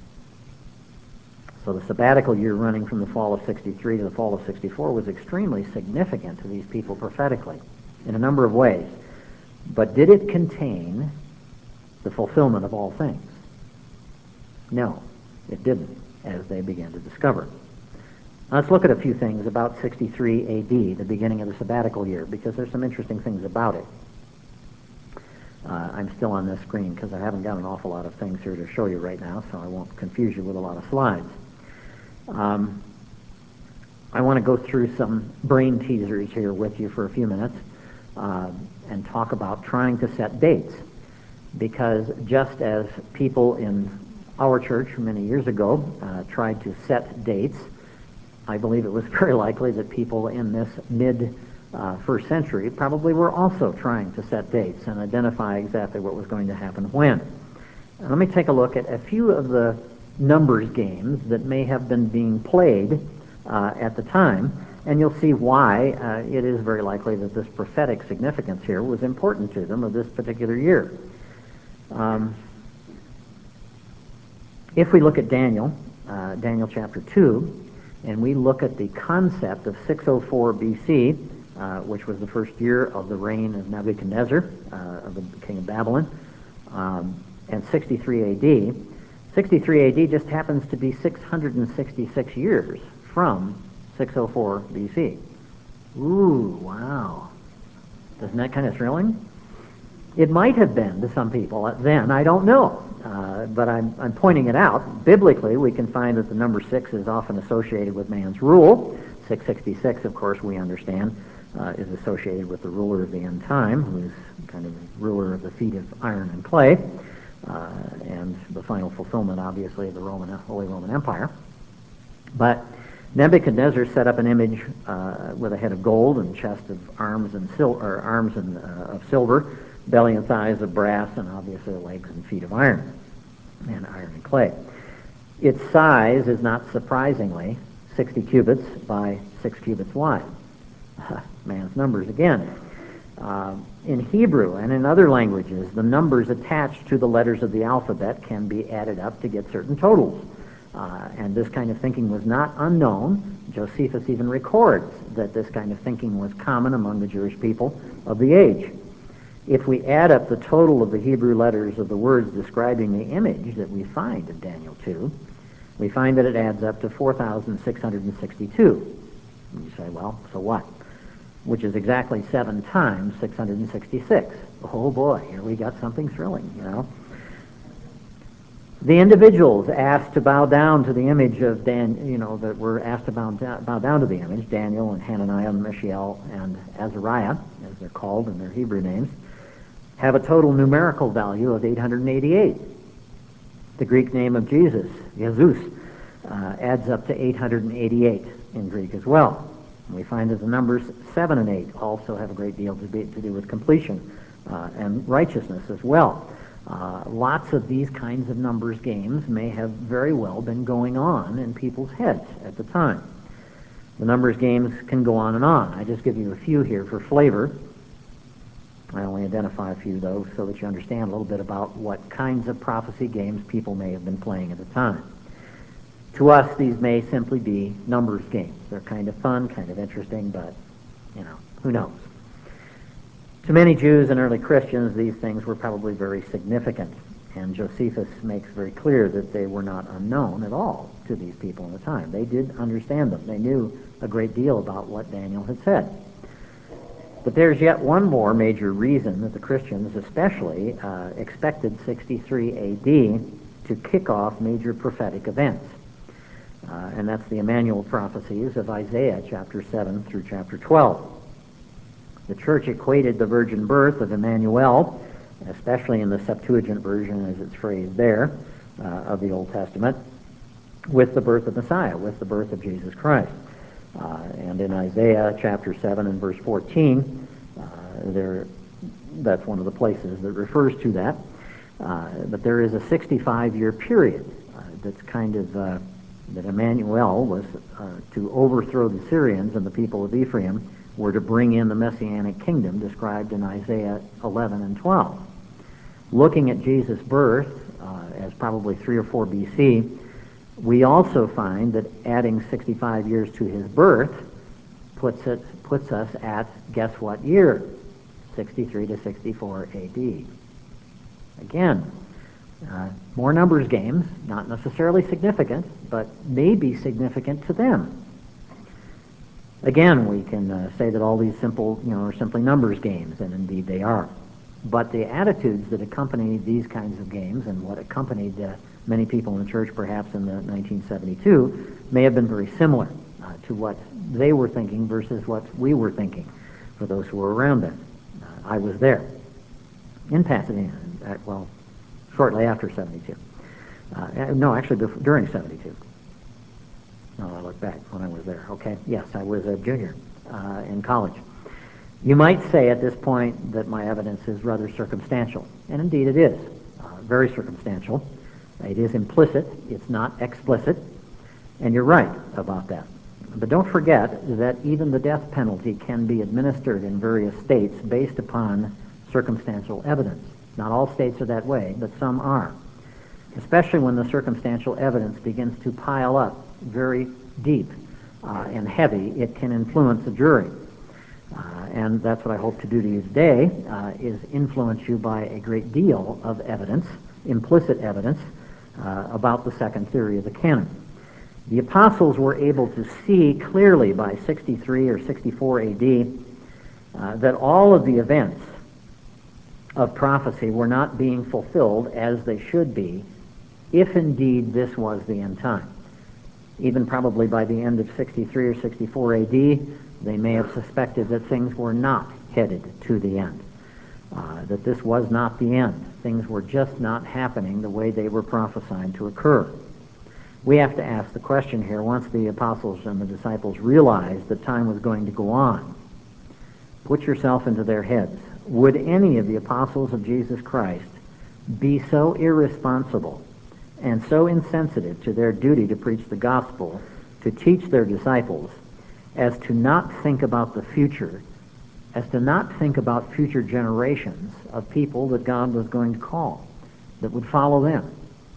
So the sabbatical year running from the fall of sixty-three to the fall of sixty-four was extremely significant to these people prophetically in a number of ways. But did it contain the fulfillment of all things? No, it didn't, as they began to discover. Let's look at a few things about sixty-three A D, the beginning of the sabbatical year, because there's some interesting things about it. Uh, I'm still on this screen because I haven't got an awful lot of things here to show you right now, so I won't confuse you with a lot of slides. Um, I want to go through some brain teasers here with you for a few minutes uh, and talk about trying to set dates. Because just as people in our church many years ago uh, tried to set dates, I believe it was very likely that people in this mid uh, first century probably were also trying to set dates and identify exactly what was going to happen when. And let me take a look at a few of the numbers games that may have been being played uh, at the time, and you'll see why uh, it is very likely that this prophetic significance here was important to them of this particular year. Um, if we look at Daniel, uh, Daniel chapter two, and we look at the concept of six oh four B C, uh, which was the first year of the reign of Nebuchadnezzar, uh, of the king of Babylon, um, and sixty-three A D, sixty-three A D just happens to be six hundred sixty-six years from six oh four B C. Ooh, wow. Isn't that kind of thrilling? It might have been to some people then, I don't know. Uh, but I'm, I'm pointing it out. Biblically, we can find that the number six is often associated with man's rule. six sixty-six, of course, we understand, uh, is associated with the ruler of the end time, who is kind of the ruler of the feet of iron and clay. Uh, and the final fulfillment, obviously, of the Roman, Holy Roman Empire. But Nebuchadnezzar set up an image uh, with a head of gold and chest of arms and sil- or arms and, uh, of silver, belly and thighs of brass, and obviously legs and feet of iron, and iron and clay. Its size is not surprisingly sixty cubits by six cubits wide. Man's numbers again. Uh, in Hebrew and in other languages, the numbers attached to the letters of the alphabet can be added up to get certain totals. Uh, and this kind of thinking was not unknown. Josephus even records that this kind of thinking was common among the Jewish people of the age. If we add up the total of the Hebrew letters of the words describing the image that we find in Daniel two, we find that it adds up to four thousand six hundred sixty-two. And you say, well, so what? Which is exactly seven times six hundred sixty-six. Oh boy, here we got something thrilling, you know. The individuals asked to bow down to the image of Dan, you know, that were asked to bow down, bow down to the image, Daniel and Hananiah and Mishael and Azariah, as they're called in their Hebrew names, have a total numerical value of eight hundred eighty-eight. The Greek name of Jesus, Jesus, uh, adds up to eight hundred eighty-eight in Greek as well. And we find that the numbers seven and eight also have a great deal to, be, to do with completion uh, and righteousness as well. Uh, lots of these kinds of numbers games may have very well been going on in people's heads at the time. The numbers games can go on and on. I just give you a few here for flavor. I only identify a few, though, so that you understand a little bit about what kinds of prophecy games people may have been playing at the time. To us, these may simply be numbers games. They're kind of fun, kind of interesting, but, you know, who knows? To many Jews and early Christians, these things were probably very significant, and Josephus makes very clear that they were not unknown at all to these people in the time. They did understand them. They knew a great deal about what Daniel had said. But there's yet one more major reason that the Christians especially uh, expected sixty-three A D to kick off major prophetic events. Uh, and that's the Emmanuel prophecies of Isaiah chapter seven through chapter twelve. The church equated the virgin birth of Emmanuel, especially in the Septuagint version as it's phrased there, uh, of the Old Testament, with the birth of Messiah, with the birth of Jesus Christ. Uh, and in Isaiah chapter seven and verse fourteen, uh, there, that's one of the places that refers to that. Uh, but there is a sixty-five year period uh, that's kind of, uh, that Emmanuel was uh, to overthrow the Syrians, and the people of Ephraim were to bring in the Messianic kingdom described in Isaiah eleven and twelve. Looking at Jesus' birth uh, as probably three or four B C, we also find that adding sixty-five years to his birth puts it puts us at, guess what year? sixty-three to sixty-four A D. Again, uh, more numbers games, not necessarily significant, but maybe significant to them. Again, we can uh, say that all these simple, you know, are simply numbers games, and indeed they are. But the attitudes that accompany these kinds of games, and what accompanied uh, many people in the church perhaps in the nineteen seventy-two, may have been very similar uh, to what they were thinking versus what we were thinking, for those who were around then. Uh, I was there in Pasadena, at, well, shortly after seventy-two. Uh, no, actually before, during seventy-two. No, I look back when I was there. Okay, yes, I was a junior uh, in college. You might say at this point that my evidence is rather circumstantial, and indeed it is, uh, very circumstantial. It is implicit, it's not explicit, and you're right about that. But don't forget that even the death penalty can be administered in various states based upon circumstantial evidence. Not all states are that way, but some are. Especially when the circumstantial evidence begins to pile up very deep uh, and heavy, it can influence a jury. Uh, and that's what I hope to do to you today, uh, is influence you by a great deal of evidence, implicit evidence, uh, about the second theory of the canon. The apostles were able to see clearly by sixty-three or sixty-four A D uh, that all of the events of prophecy were not being fulfilled as they should be, if indeed this was the end time. Even probably by the end of sixty-three or sixty-four A D, they may have suspected that things were not headed to the end, uh, that this was not the end. Things were just not happening the way they were prophesied to occur. We have to ask the question here, once the apostles and the disciples realized that time was going to go on, put yourself into their heads. Would any of the apostles of Jesus Christ be so irresponsible and so insensitive to their duty to preach the gospel, to teach their disciples, as to not think about the future, as to not think about future generations of people that God was going to call, that would follow them?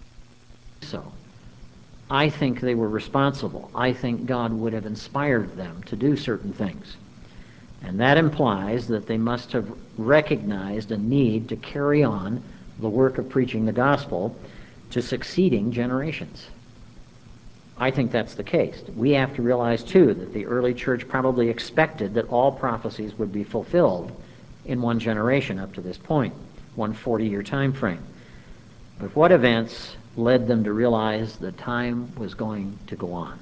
So, I think they were responsible. I think God would have inspired them to do certain things. And that implies that they must have recognized a need to carry on the work of preaching the gospel to succeeding generations. I think that's the case. We have to realize, too, that the early church probably expected that all prophecies would be fulfilled in one generation up to this point, one forty-year time frame. But what events led them to realize that time was going to go on?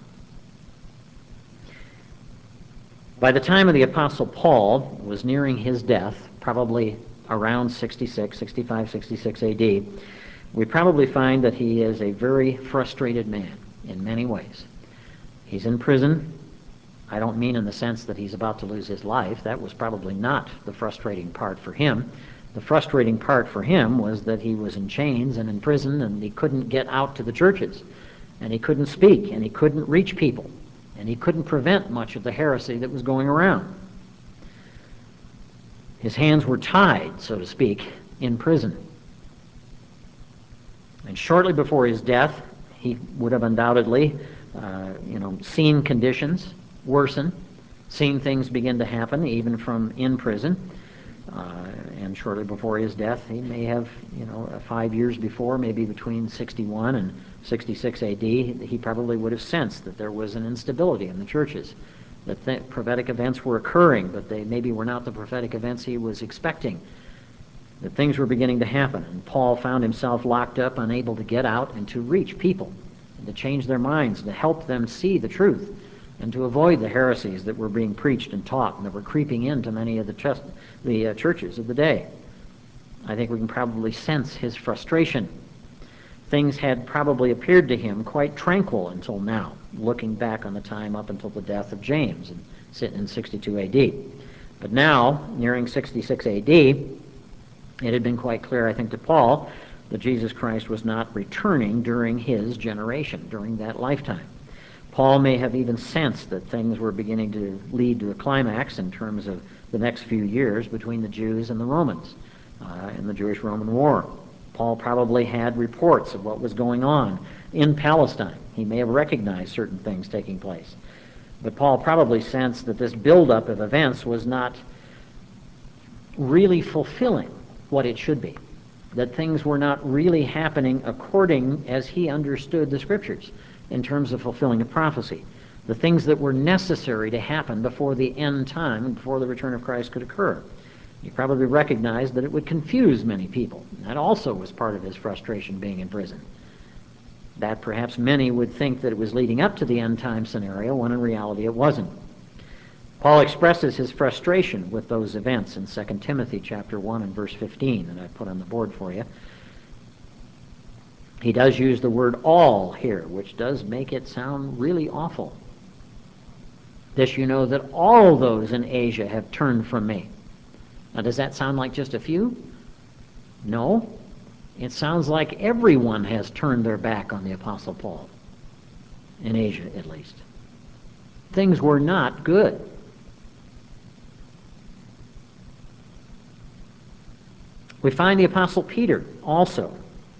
By the time of the Apostle Paul was nearing his death, probably around sixty-six, sixty-five, sixty-six A D, we probably find that he is a very frustrated man in many ways. He's in prison. I don't mean in the sense that he's about to lose his life. That was probably not the frustrating part for him. The frustrating part for him was that he was in chains and in prison, and he couldn't get out to the churches, and he couldn't speak, and he couldn't reach people, and he couldn't prevent much of the heresy that was going around. His hands were tied, so to speak, in prison. And shortly before his death, he would have undoubtedly, uh, you know, seen conditions worsen, seen things begin to happen, even from in prison. Uh, and shortly before his death, he may have, you know, five years before, maybe between sixty-one and sixty-six A D, he probably would have sensed that there was an instability in the churches, that th- prophetic events were occurring, but they maybe were not the prophetic events he was expecting, that things were beginning to happen. And Paul found himself locked up, unable to get out and to reach people, and to change their minds, to help them see the truth, and to avoid the heresies that were being preached and taught and that were creeping into many of the, chest, the uh, churches of the day. I think we can probably sense his frustration. Things had probably appeared to him quite tranquil until now, looking back on the time up until the death of James, and sitting in sixty-two A D. But now, nearing sixty-six A D, it had been quite clear, I think, to Paul that Jesus Christ was not returning during his generation, during that lifetime. Paul may have even sensed that things were beginning to lead to a climax in terms of the next few years between the Jews and the Romans uh, in the Jewish-Roman War. Paul probably had reports of what was going on in Palestine. He may have recognized certain things taking place. But Paul probably sensed that this buildup of events was not really fulfilling what it should be, that things were not really happening according as he understood the Scriptures in terms of fulfilling a prophecy, the things that were necessary to happen before the end time and before the return of Christ could occur. He probably recognized that it would confuse many people. That also was part of his frustration being in prison. That perhaps many would think that it was leading up to the end time scenario, when in reality it wasn't. Paul expresses his frustration with those events in Second Timothy chapter one and verse fifteen that I put on the board for you. He does use the word all here, which does make it sound really awful. This you know that all those in Asia have turned from me. Now, does that sound like just a few? No. It sounds like everyone has turned their back on the Apostle Paul, in Asia at least. Things were not good. We find the Apostle Peter also,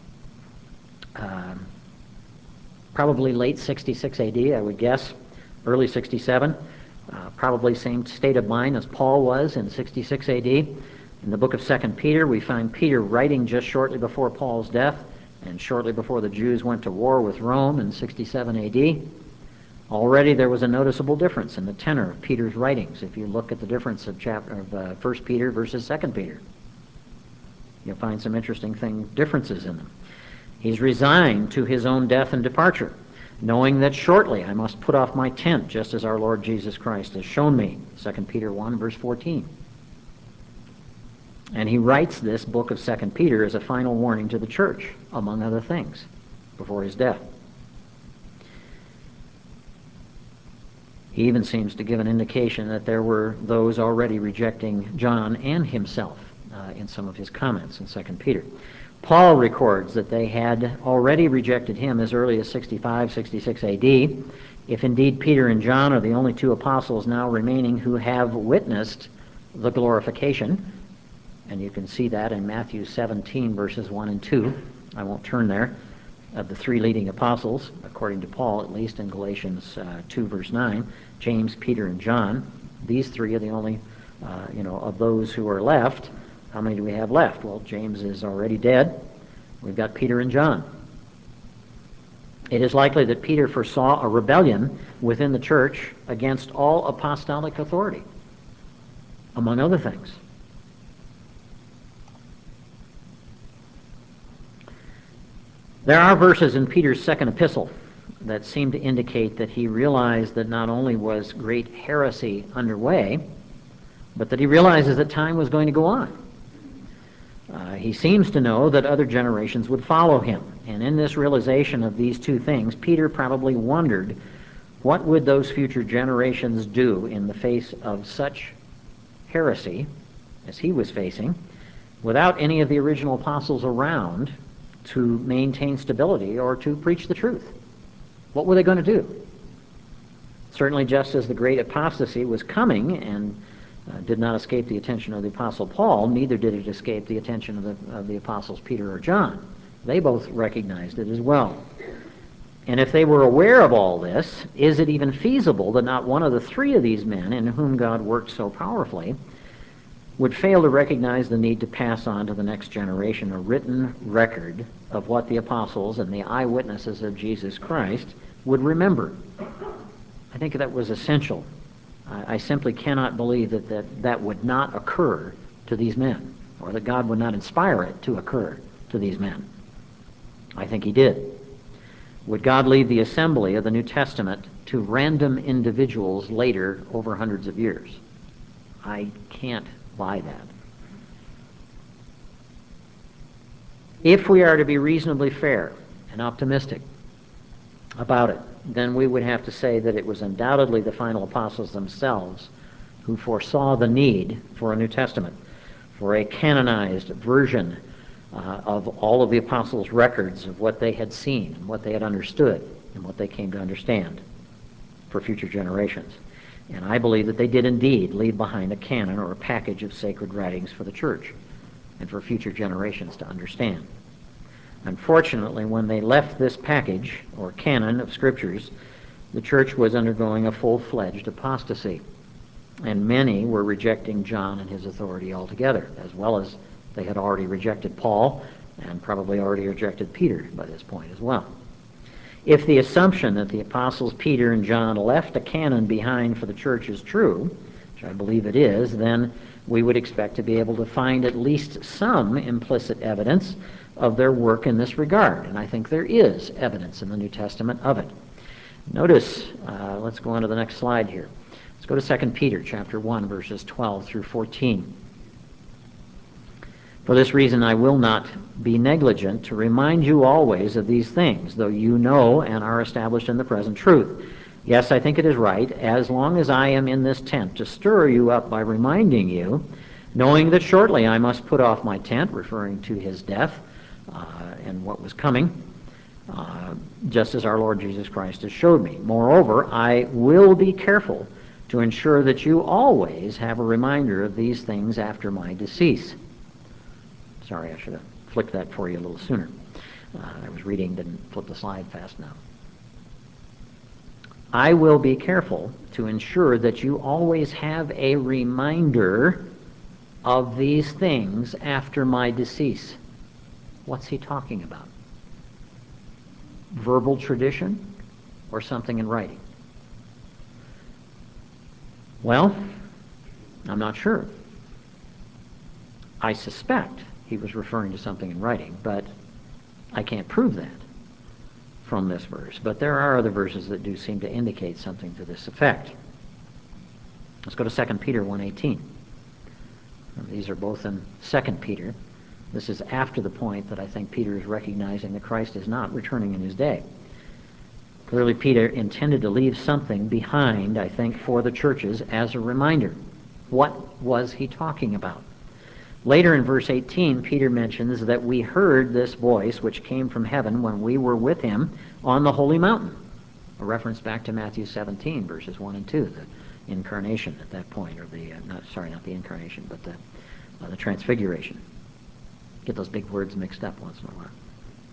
um, probably late sixty-six A D, I would guess, early sixty-seven, uh, probably same state of mind as Paul was in sixty-six A D. In the book of Second Peter, we find Peter writing just shortly before Paul's death and shortly before the Jews went to war with Rome in sixty-seven A D. Already there was a noticeable difference in the tenor of Peter's writings. If you look at the difference of chapter of uh, First Peter versus Second Peter, you'll find some interesting thing differences in them. He's resigned to his own death and departure, knowing that shortly I must put off my tent, just as our Lord Jesus Christ has shown me. Second Peter one, verse fourteen. And he writes this book of Second Peter as a final warning to the church, among other things, before his death. He even seems to give an indication that there were those already rejecting John and himself uh, in some of his comments in Second Peter. Paul records that they had already rejected him as early as sixty-five, sixty-six A D. If indeed Peter and John are the only two apostles now remaining who have witnessed the glorification, and you can see that in Matthew seventeen, verses one and two. I won't turn there. Of the three leading apostles, according to Paul, at least in Galatians uh, two, verse nine, James, Peter, and John. These three are the only, uh, you know, of those who are left. How many do we have left? Well, James is already dead. We've got Peter and John. It is likely that Peter foresaw a rebellion within the church against all apostolic authority, among other things. There are verses in Peter's second epistle that seem to indicate that he realized that not only was great heresy underway, but that he realizes that time was going to go on. Uh, he seems to know that other generations would follow him. And in this realization of these two things, Peter probably wondered what would those future generations do in the face of such heresy as he was facing, without any of the original apostles around to maintain stability or to preach the truth. What were they going to do? Certainly, just as the great apostasy was coming and uh, did not escape the attention of the Apostle Paul, neither did it escape the attention of the, of the Apostles Peter or John. They both recognized it as well. And if they were aware of all this, is it even feasible that not one of the three of these men in whom God worked so powerfully would fail to recognize the need to pass on to the next generation a written record of what the apostles and the eyewitnesses of Jesus Christ would remember? I think that was essential. I, I simply cannot believe that, that that would not occur to these men, or that God would not inspire it to occur to these men. I think he did. Would God leave the assembly of the New Testament to random individuals later over hundreds of years? I can't buy that. If we are to be reasonably fair and optimistic about it, then we would have to say that it was undoubtedly the final apostles themselves who foresaw the need for a New Testament, for a canonized version uh, of all of the apostles' records of what they had seen and what they had understood and what they came to understand for future generations. And I believe that they did indeed leave behind a canon or a package of sacred writings for the church and for future generations to understand. Unfortunately, when they left this package or canon of scriptures, the church was undergoing a full-fledged apostasy, and many were rejecting John and his authority altogether, as well as they had already rejected Paul and probably already rejected Peter by this point as well. If the assumption that the apostles Peter and John left a canon behind for the church is true, which I believe it is, then we would expect to be able to find at least some implicit evidence of their work in this regard. And I think there is evidence in the New Testament of it. Notice, uh, let's go on to the next slide here. Let's go to Second Peter chapter one, verses twelve through fourteen. For this reason I will not be negligent to remind you always of these things, though you know and are established in the present truth. Yes, I think it is right, as long as I am in this tent, to stir you up by reminding you, knowing that shortly I must put off my tent, referring to his death uh, and what was coming, uh, just as our Lord Jesus Christ has showed me. Moreover, I will be careful to ensure that you always have a reminder of these things after my decease. Sorry, I should have flicked that for you a little sooner. Uh, I was reading, didn't flip the slide fast enough. I will be careful to ensure that you always have a reminder of these things after my decease. What's he talking about? Verbal tradition or something in writing? Well, I'm not sure. I suspect he was referring to something in writing, but I can't prove that from this verse. But there are other verses that do seem to indicate something to this effect. Let's go to Second Peter one eighteen. These are both in Second Peter. This is after the point that I think Peter is recognizing that Christ is not returning in his day. Clearly, Peter intended to leave something behind, I think, for the churches as a reminder. What was he talking about? Later in verse eighteen, Peter mentions that we heard this voice which came from heaven when we were with him on the holy mountain. A reference back to Matthew seventeen, verses one and two, the incarnation at that point, or the, uh, not sorry, not the incarnation, but the, uh, the transfiguration. Get those big words mixed up once in a while.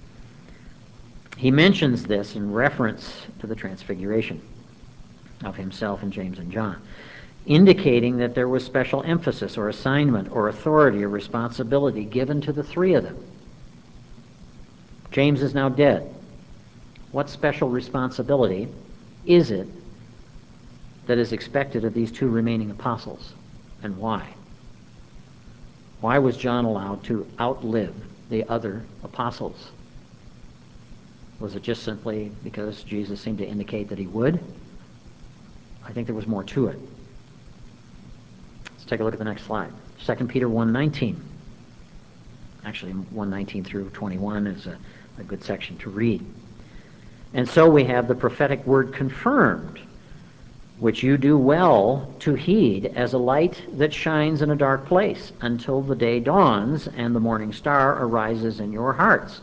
He mentions this in reference to the transfiguration of himself and James and John, indicating that there was special emphasis or assignment or authority or responsibility given to the three of them. James is now dead. What special responsibility is it that is expected of these two remaining apostles, and why? Why was John allowed to outlive the other apostles? Was it just simply because Jesus seemed to indicate that he would? I think there was more to it. Let's take a look at the next slide. Second Peter one nineteen. Actually, one nineteen through twenty-one is a, a good section to read. And so we have the prophetic word confirmed, which you do well to heed as a light that shines in a dark place until the day dawns and the morning star arises in your hearts.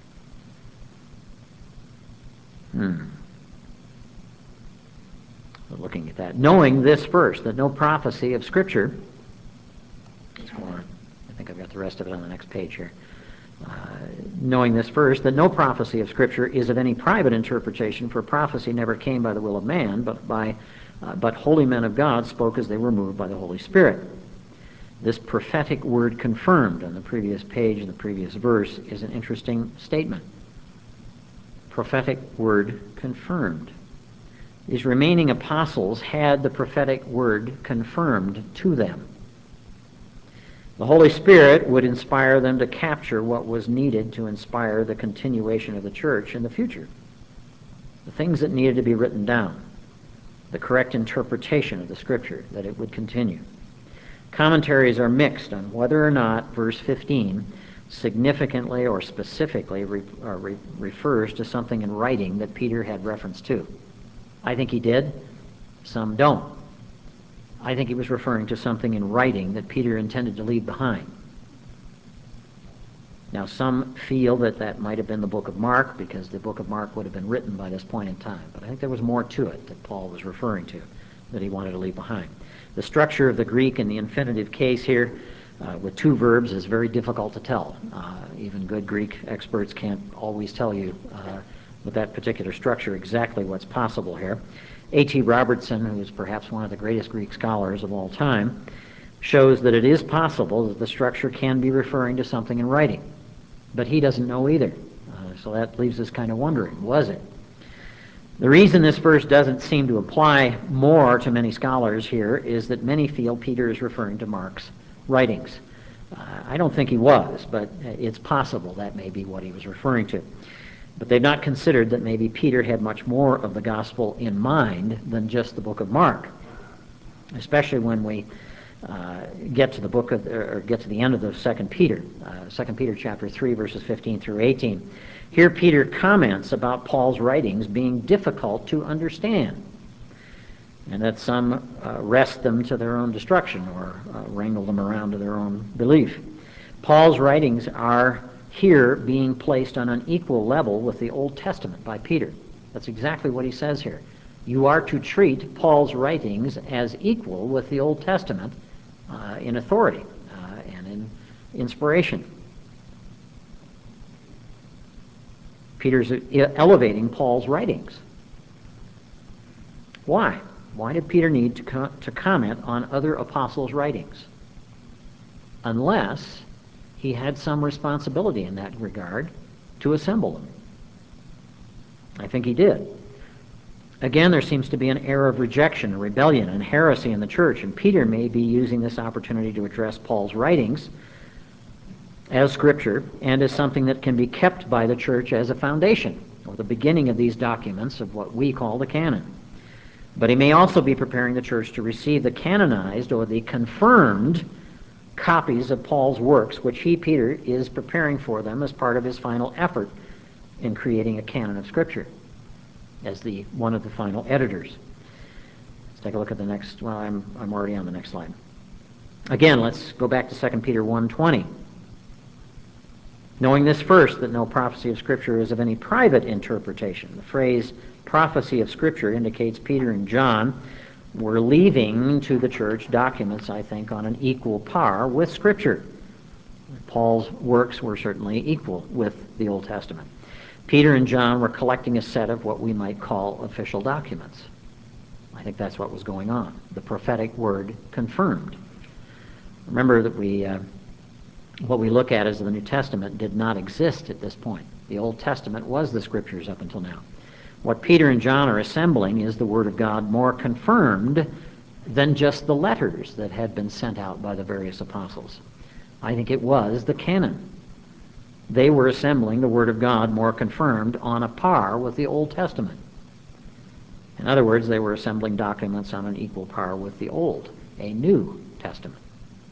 Hmm. Looking at that. Knowing this first, that no prophecy of Scripture, let's go on. I think I've got the rest of it on the next page here. Uh, knowing this first, that no prophecy of Scripture is of any private interpretation, for prophecy never came by the will of man, but by uh, but holy men of God spoke as they were moved by the Holy Spirit. This prophetic word confirmed on the previous page in the previous verse is an interesting statement. Prophetic word confirmed. These remaining apostles had the prophetic word confirmed to them. The Holy Spirit would inspire them to capture what was needed to inspire the continuation of the church in the future. The things that needed to be written down, the correct interpretation of the Scripture, that it would continue. Commentaries are mixed on whether or not verse fifteen significantly or specifically re, or re, refers to something in writing that Peter had reference to. I think he did. Some don't. I think he was referring to something in writing that Peter intended to leave behind. Now, some feel that that might have been the book of Mark, because the book of Mark would have been written by this point in time. But I think there was more to it that Paul was referring to, that he wanted to leave behind. The structure of the Greek in the infinitive case here, uh, with two verbs, is very difficult to tell. Uh, even good Greek experts can't always tell you uh, with that particular structure exactly what's possible here. A T Robertson, who is perhaps one of the greatest Greek scholars of all time, shows that it is possible that the structure can be referring to something in writing. But he doesn't know either. Uh, so that leaves us kind of wondering, was it? The reason this verse doesn't seem to apply more to many scholars here is that many feel Peter is referring to Mark's writings. Uh, I don't think he was, but it's possible that may be what he was referring to. But they've not considered that maybe Peter had much more of the gospel in mind than just the book of Mark, especially when we uh, get to the book of, or get to the end of the Second Peter, uh, Second Peter chapter three, verses fifteen through eighteen. Here Peter comments about Paul's writings being difficult to understand, and that some uh, wrest them to their own destruction or uh, wrangle them around to their own belief. Paul's writings are here being placed on an equal level with the Old Testament by Peter. That's exactly what he says here. You are to treat Paul's writings as equal with the Old Testament uh, in authority uh, and in inspiration. Peter's elevating Paul's writings. Why? Why did Peter need to, co- to comment on other apostles' writings? Unless he had some responsibility in that regard to assemble them. I think he did. Again, there seems to be an air of rejection, rebellion, and heresy in the church, and Peter may be using this opportunity to address Paul's writings as Scripture and as something that can be kept by the church as a foundation, or the beginning of these documents of what we call the canon. But he may also be preparing the church to receive the canonized or the confirmed copies of Paul's works, which he, Peter, is preparing for them as part of his final effort in creating a canon of Scripture, as the one of the final editors. Let's take a look at the next. Well, I'm I'm already on the next slide. Again, let's go back to Second Peter one twenty. Knowing this first, that no prophecy of Scripture is of any private interpretation. The phrase prophecy of Scripture indicates Peter and John were leaving to the church documents, I think, on an equal par with Scripture. Paul's works were certainly equal with the Old Testament. Peter and John were collecting a set of what we might call official documents. I think that's what was going on. The prophetic word confirmed. Remember that we, uh, what we look at as the New Testament did not exist at this point. The Old Testament was the Scriptures up until now. What Peter and John are assembling is the Word of God more confirmed than just the letters that had been sent out by the various apostles. I think it was the canon. They were assembling the Word of God more confirmed on a par with the Old Testament. In other words, they were assembling documents on an equal par with the Old, a New Testament.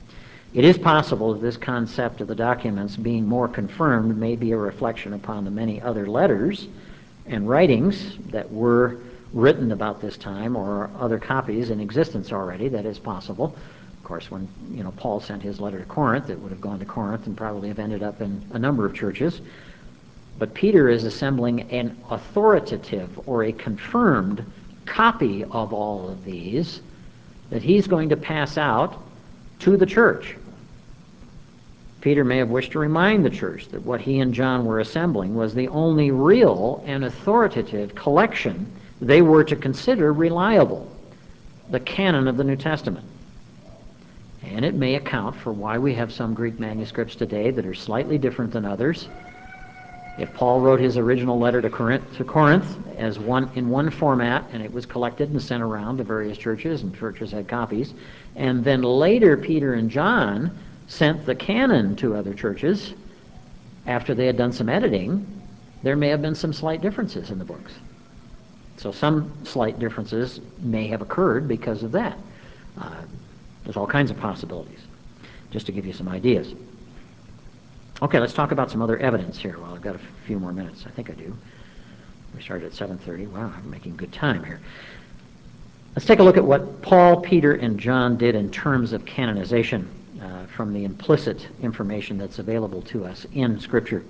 It is possible that this concept of the documents being more confirmed may be a reflection upon the many other letters and writings that were written about this time, or other copies in existence already. That is possible. Of course, when you know Paul sent his letter to Corinth, it would have gone to Corinth and probably have ended up in a number of churches. But Peter is assembling an authoritative or a confirmed copy of all of these that he's going to pass out to the church. Peter may have wished to remind the church that what he and John were assembling was the only real and authoritative collection they were to consider reliable, the canon of the New Testament. And it may account for why we have some Greek manuscripts today that are slightly different than others. If Paul wrote his original letter to Corinth, to Corinth as one in one format, and it was collected and sent around to various churches, and churches had copies, and then later Peter and John sent the canon to other churches after they had done some editing, there may have been some slight differences in the books. So some slight differences may have occurred because of that. Uh, there's all kinds of possibilities, just to give you some ideas. Okay, let's talk about some other evidence here. Well, I've got a few more minutes. I think I do. We started at seven thirty. Wow, I'm making good time here. Let's take a look at what Paul, Peter, and John did in terms of canonization uh, from the implicit information that's available to us in Scripture.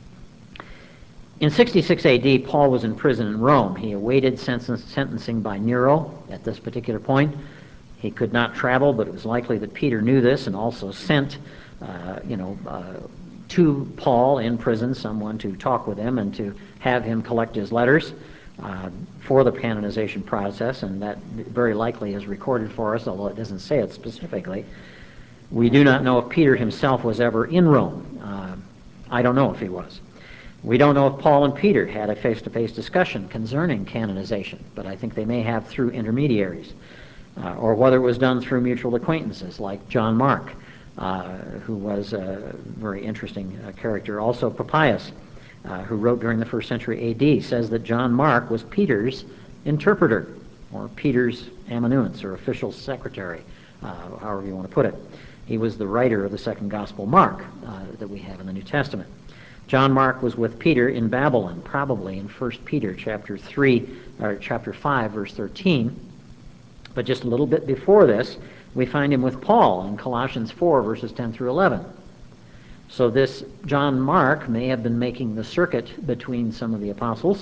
In sixty-six A D, Paul was in prison in Rome. He awaited sentence, sentencing by Nero at this particular point. He could not travel, but it was likely that Peter knew this and also sent, uh, you know, uh, to Paul in prison someone to talk with him and to have him collect his letters uh, for the canonization process, and that very likely is recorded for us, although it doesn't say it specifically. We do not know if Peter himself was ever in Rome. Uh, I don't know if he was. We don't know if Paul and Peter had a face-to-face discussion concerning canonization, but I think they may have through intermediaries, uh, or whether it was done through mutual acquaintances like John Mark, uh, who was a very interesting uh, character. Also Papias, uh, who wrote during the first century A D, says that John Mark was Peter's interpreter, or Peter's amanuensis, or official secretary, uh, however you want to put it. He was the writer of the second Gospel, Mark, uh, that we have in the New Testament. John Mark was with Peter in Babylon, probably in First Peter chapter three, or chapter five, verse thirteen. But just a little bit before this, we find him with Paul in Colossians four, verses ten through eleven. So this John Mark may have been making the circuit between some of the apostles.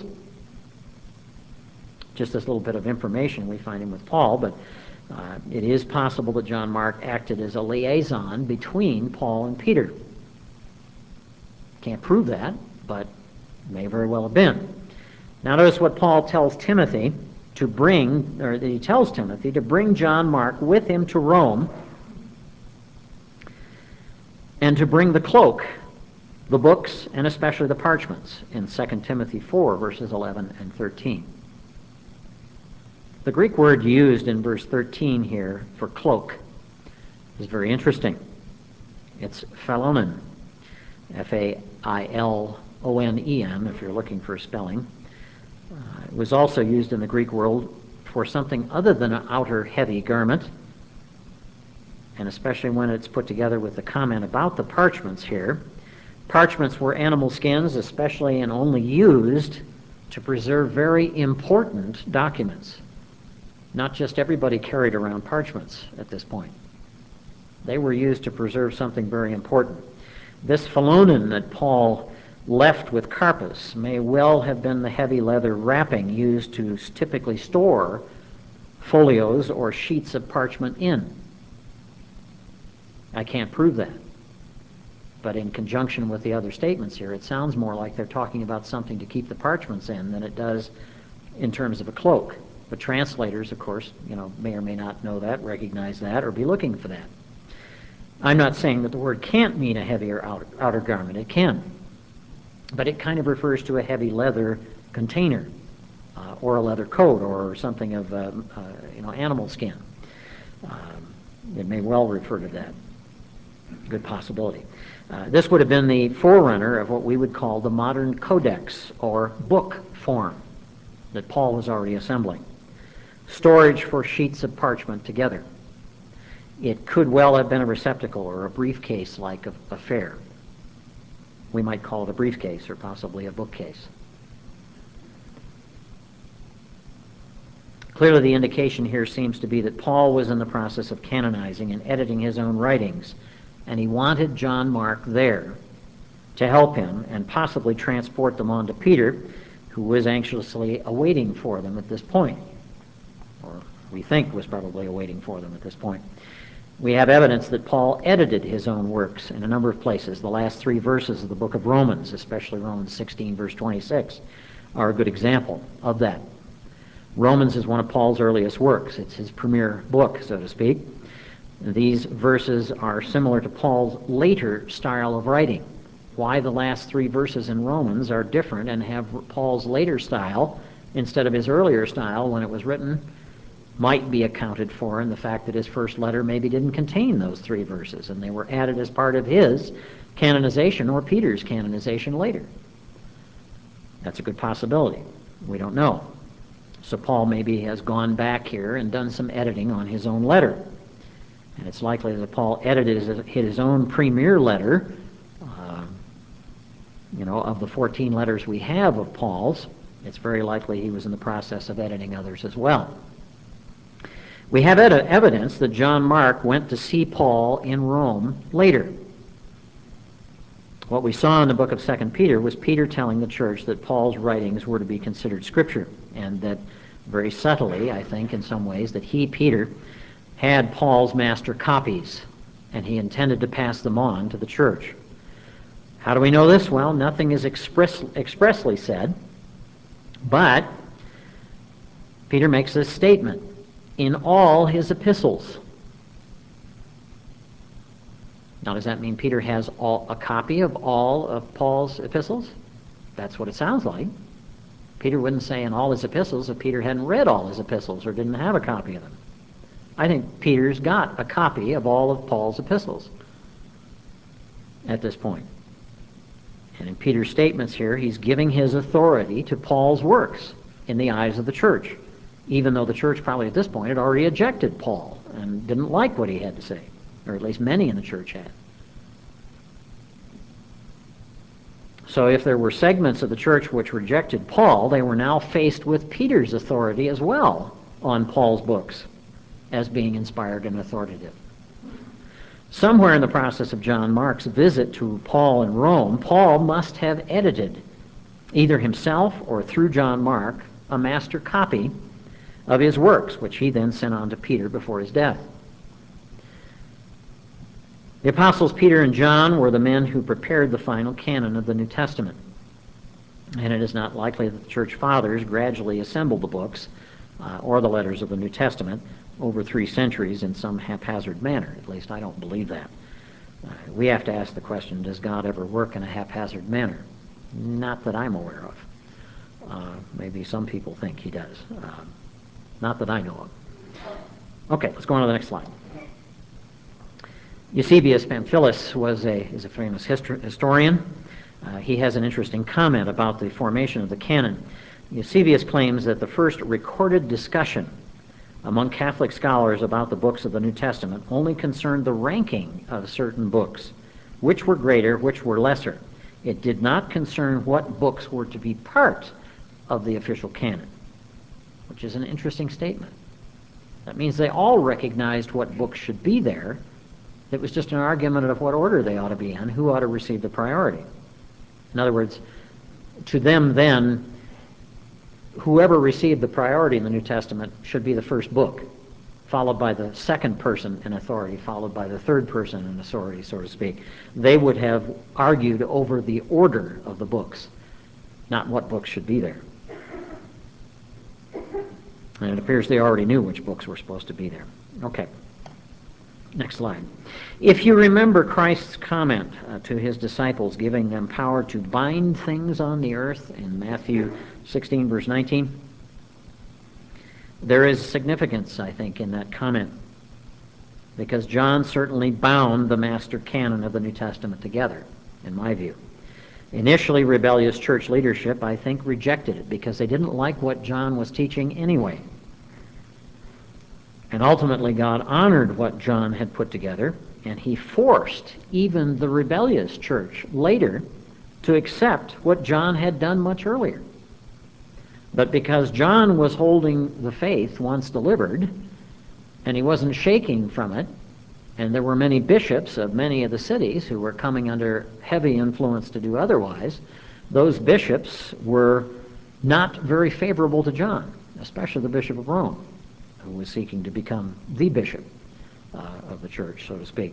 Just this little bit of information, we find him with Paul, but uh, it is possible that John Mark acted as a liaison between Paul and Peter. Can't prove that, but may very well have been. Now notice what Paul tells Timothy to bring, or that he tells Timothy to bring John Mark with him to Rome, and to bring the cloak, the books, and especially the parchments in Second Timothy four, verses eleven and thirteen. The Greek word used in verse thirteen here for cloak is very interesting. It's phalonen, F A I L O N E N, if you're looking for spelling. Uh, it was also used in the Greek world for something other than an outer heavy garment, and especially when it's put together with the comment about the parchments here. Parchments were animal skins, especially and only used to preserve very important documents. Not just everybody carried around parchments at this point. They were used to preserve something very important. This phalonen that Paul left with Carpus may well have been the heavy leather wrapping used to typically store folios or sheets of parchment in. I can't prove that. But in conjunction with the other statements here, it sounds more like they're talking about something to keep the parchments in than it does in terms of a cloak. But translators, of course, you know, may or may not know that, recognize that, or be looking for that. I'm not saying that the word can't mean a heavier outer, outer garment. It can. But it kind of refers to a heavy leather container, uh, or a leather coat, or something of uh, uh, you know animal skin. Um, it may well refer to that. Good possibility. Uh, this would have been the forerunner of what we would call the modern codex, or book form, that Paul was already assembling. Storage for sheets of parchment together. It could well have been a receptacle or a briefcase-like affair. We might call it a briefcase or possibly a bookcase. Clearly, the indication here seems to be that Paul was in the process of canonizing and editing his own writings, and he wanted John Mark there to help him and possibly transport them on to Peter, who was anxiously awaiting for them at this point, or we think was probably awaiting for them at this point. We have evidence that Paul edited his own works in a number of places. The last three verses of the book of Romans, especially Romans sixteen, verse twenty-six, are a good example of that. Romans is one of Paul's earliest works. It's his premier book, so to speak. These verses are similar to Paul's later style of writing. Why the last three verses in Romans are different and have Paul's later style instead of his earlier style when it was written might be accounted for in the fact that his first letter maybe didn't contain those three verses, and they were added as part of his canonization or Peter's canonization later. That's a good possibility. We don't know. So Paul maybe has gone back here and done some editing on his own letter. And it's likely that Paul edited his, his own premier letter, uh, you know, of the fourteen letters we have of Paul's. It's very likely he was in the process of editing others as well. We have ed- evidence that John Mark went to see Paul in Rome later. What we saw in the book of Second Peter was Peter telling the church that Paul's writings were to be considered Scripture, and that very subtly, I think, in some ways, that he, Peter, had Paul's master copies, and he intended to pass them on to the church. How do we know this? Well, nothing is express, expressly said, but Peter makes this statement in all his epistles. Now, does that mean Peter has all, a copy of all of Paul's epistles? That's what it sounds like. Peter wouldn't say in all his epistles if Peter hadn't read all his epistles or didn't have a copy of them. I think Peter's got a copy of all of Paul's epistles at this point. And in Peter's statements here, he's giving his authority to Paul's works in the eyes of the church, even though the church probably at this point had already ejected Paul and didn't like what he had to say, or at least many in the church had. So if there were segments of the church which rejected Paul, they were now faced with Peter's authority as well on Paul's books as being inspired and authoritative. Somewhere in the process of John Mark's visit to Paul in Rome, Paul must have edited, either himself or through John Mark, a master copy of his works, which he then sent on to Peter before his death. The apostles Peter and John were the men who prepared the final canon of the New Testament. And it is not likely that the church fathers gradually assembled the books uh, or the letters of the New Testament over three centuries in some haphazard manner. At least I don't believe that. Uh, we have to ask the question, does God ever work in a haphazard manner? Not that I'm aware of. Uh, maybe some people think he does. Uh, not that I know of. Okay, let's go on to the next slide. Eusebius Pamphilus was a, is a famous histor- historian. Uh, he has an interesting comment about the formation of the canon. Eusebius claims that the first recorded discussion among Catholic scholars about the books of the New Testament only concerned the ranking of certain books, which were greater, which were lesser. It did not concern what books were to be part of the official canon, which is an interesting statement. That means they all recognized what books should be there. It was just an argument of what order they ought to be in, who ought to receive the priority. In other words, to them then, whoever received the priority in the New Testament should be the first book, followed by the second person in authority, followed by the third person in authority, so to speak. They would have argued over the order of the books, not what books should be there. And it appears they already knew which books were supposed to be there. Okay. Next slide. If you remember Christ's comment uh, to his disciples, giving them power to bind things on the earth in Matthew sixteen, verse nineteen, there is significance, I think, in that comment, because John certainly bound the master canon of the New Testament together, in my view. Initially, rebellious church leadership, I think, rejected it because they didn't like what John was teaching anyway. And ultimately God honored what John had put together, and he forced even the rebellious church later to accept what John had done much earlier. But because John was holding the faith once delivered, and he wasn't shaking from it, and there were many bishops of many of the cities who were coming under heavy influence to do otherwise, those bishops were not very favorable to John, especially the Bishop of Rome, who was seeking to become the bishop uh, of the church, so to speak.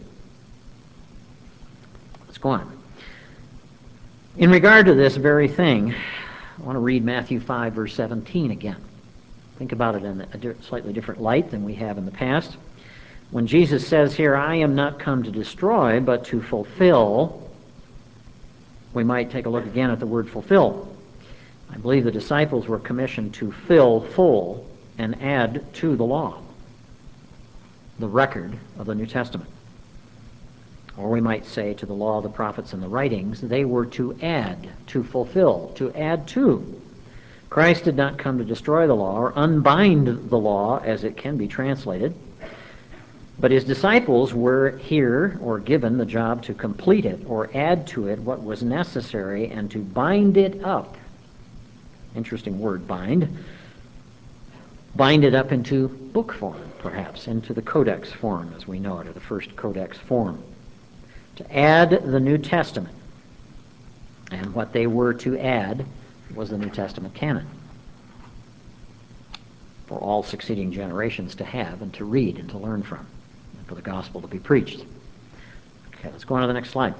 Let's go on. In regard to this very thing, I want to read Matthew five, verse seventeen again. Think about it in a slightly different light than we have in the past. When Jesus says here, I am not come to destroy, but to fulfill, we might take a look again at the word fulfill. I believe the disciples were commissioned to fill full and add to the law, the record of the New Testament. Or we might say to the law, the prophets, and the writings, they were to add, to fulfill, to add to. Christ did not come to destroy the law or unbind the law, as it can be translated, but his disciples were here or given the job to complete it or add to it what was necessary and to bind it up. Interesting word, bind. Bind it up into book form, perhaps, into the codex form as we know it, or the first codex form. To add the New Testament. And what they were to add was the New Testament canon for all succeeding generations to have and to read and to learn from, and for the gospel to be preached. Okay, let's go on to the next slide.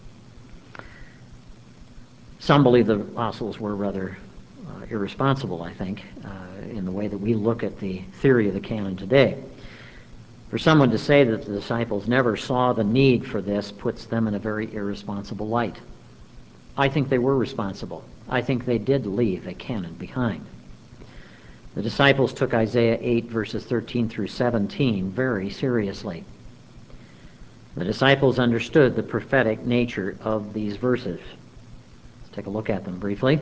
Some believe the apostles were rather uh, irresponsible, I think, uh, in the way that we look at the theory of the canon today. For someone to say that the disciples never saw the need for this puts them in a very irresponsible light. I think they were responsible. I think they did leave a canon behind. The disciples took Isaiah eight, verses thirteen through seventeen very seriously. The disciples understood the prophetic nature of these verses. Let's take a look at them briefly.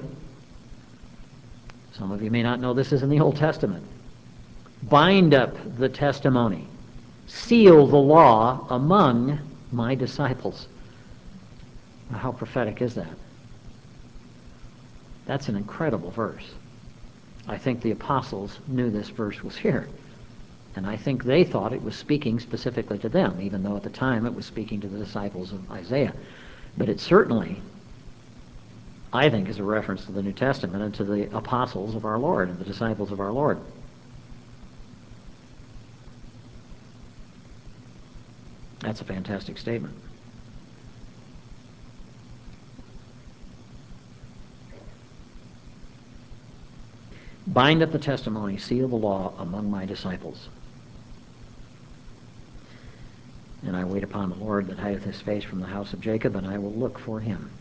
Some of you may not know this is in the Old Testament. Bind up the testimony. Seal the law among my disciples. Now, how prophetic is that? That's an incredible verse. I think the apostles knew this verse was here. And I think they thought it was speaking specifically to them, even though at the time it was speaking to the disciples of Isaiah. But it certainly, I think, is a reference to the New Testament and to the apostles of our Lord and the disciples of our Lord. That's a fantastic statement. Bind up the testimony, seal the law among my disciples. And I wait upon the Lord that hideth his face from the house of Jacob, and I will look for him.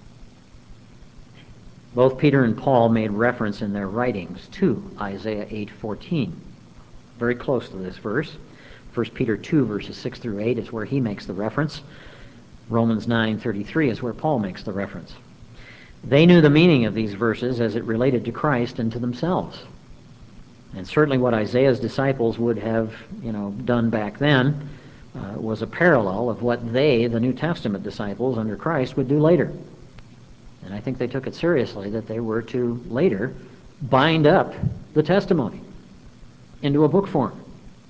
Both Peter and Paul made reference in their writings to Isaiah eight fourteen. Very close to this verse. First Peter two, verses six through eight is where he makes the reference. Romans nine thirty-three is where Paul makes the reference. They knew the meaning of these verses as it related to Christ and to themselves. And certainly what Isaiah's disciples would have, you know, done back then uh, was a parallel of what they, the New Testament disciples under Christ, would do later. And I think they took it seriously that they were to later bind up the testimony into a book form.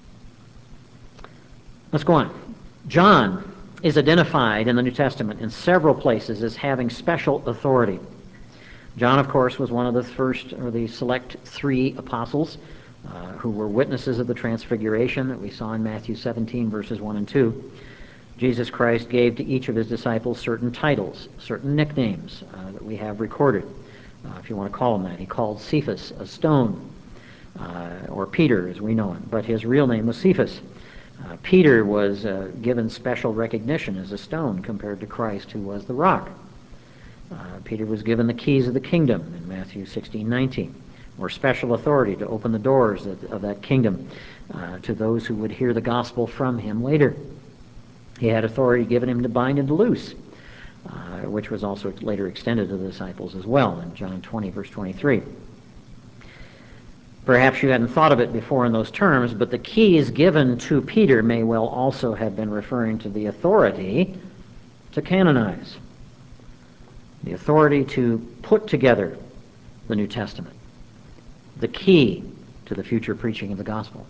Let's go on. John is identified in the New Testament in several places as having special authority. John, of course, was one of the first, or the select three apostles uh, who were witnesses of the transfiguration that we saw in Matthew seventeen, verses one and two. Jesus Christ gave to each of his disciples certain titles, certain nicknames uh, that we have recorded, uh, if you want to call them that. He called Cephas a stone, uh, or Peter as we know him, but his real name was Cephas. Uh, Peter was uh, given special recognition as a stone compared to Christ, who was the rock. Uh, Peter was given the keys of the kingdom in Matthew sixteen nineteen, or special authority to open the doors of, of that kingdom uh, to those who would hear the gospel from him later. He had authority given him to bind and to loose, uh, which was also later extended to the disciples as well in John twenty, verse twenty-three. Perhaps you hadn't thought of it before in those terms, but the keys given to Peter may well also have been referring to the authority to canonize, the authority to put together the New Testament, the key to the future preaching of the gospel.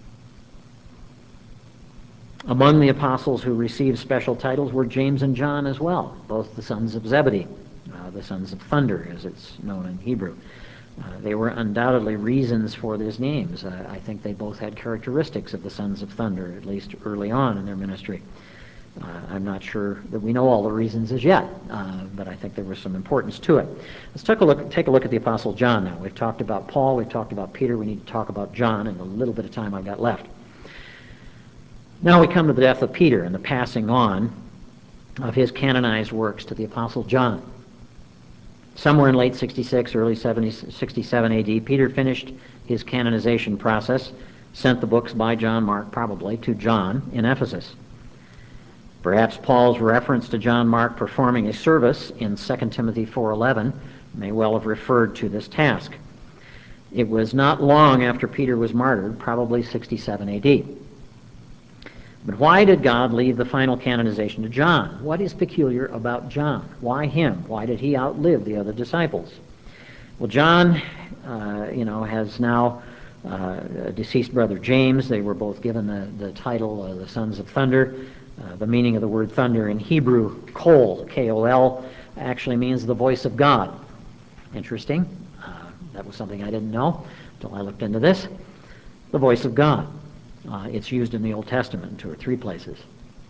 Among the apostles who received special titles were James and John as well, both the sons of Zebedee, uh, the sons of thunder, as it's known in Hebrew. Uh, they were undoubtedly reasons for these names. Uh, I think they both had characteristics of the sons of thunder, at least early on in their ministry. Uh, I'm not sure that we know all the reasons as yet, uh, but I think there was some importance to it. Let's take a look, take a look at the Apostle John now. We've talked about Paul, we've talked about Peter, we need to talk about John in the little bit of time I've got left. Now we come to the death of Peter and the passing on of his canonized works to the Apostle John. Somewhere in late sixty-six, early seventy, sixty-seven A D, Peter finished his canonization process, sent the books by John Mark, probably, to John in Ephesus. Perhaps Paul's reference to John Mark performing a service in Second Timothy four eleven may well have referred to this task. It was not long after Peter was martyred, probably sixty-seven A D. But why did God leave the final canonization to John? What is peculiar about John? Why him? Why did he outlive the other disciples? Well, John, uh, you know, has now uh, a deceased brother James. They were both given the, the title uh, the Sons of Thunder. Uh, the meaning of the word thunder in Hebrew, kol, K O L, actually means the voice of God. Interesting. Uh, that was something I didn't know until I looked into this. The voice of God. Uh, it's used in the Old Testament in two or three places.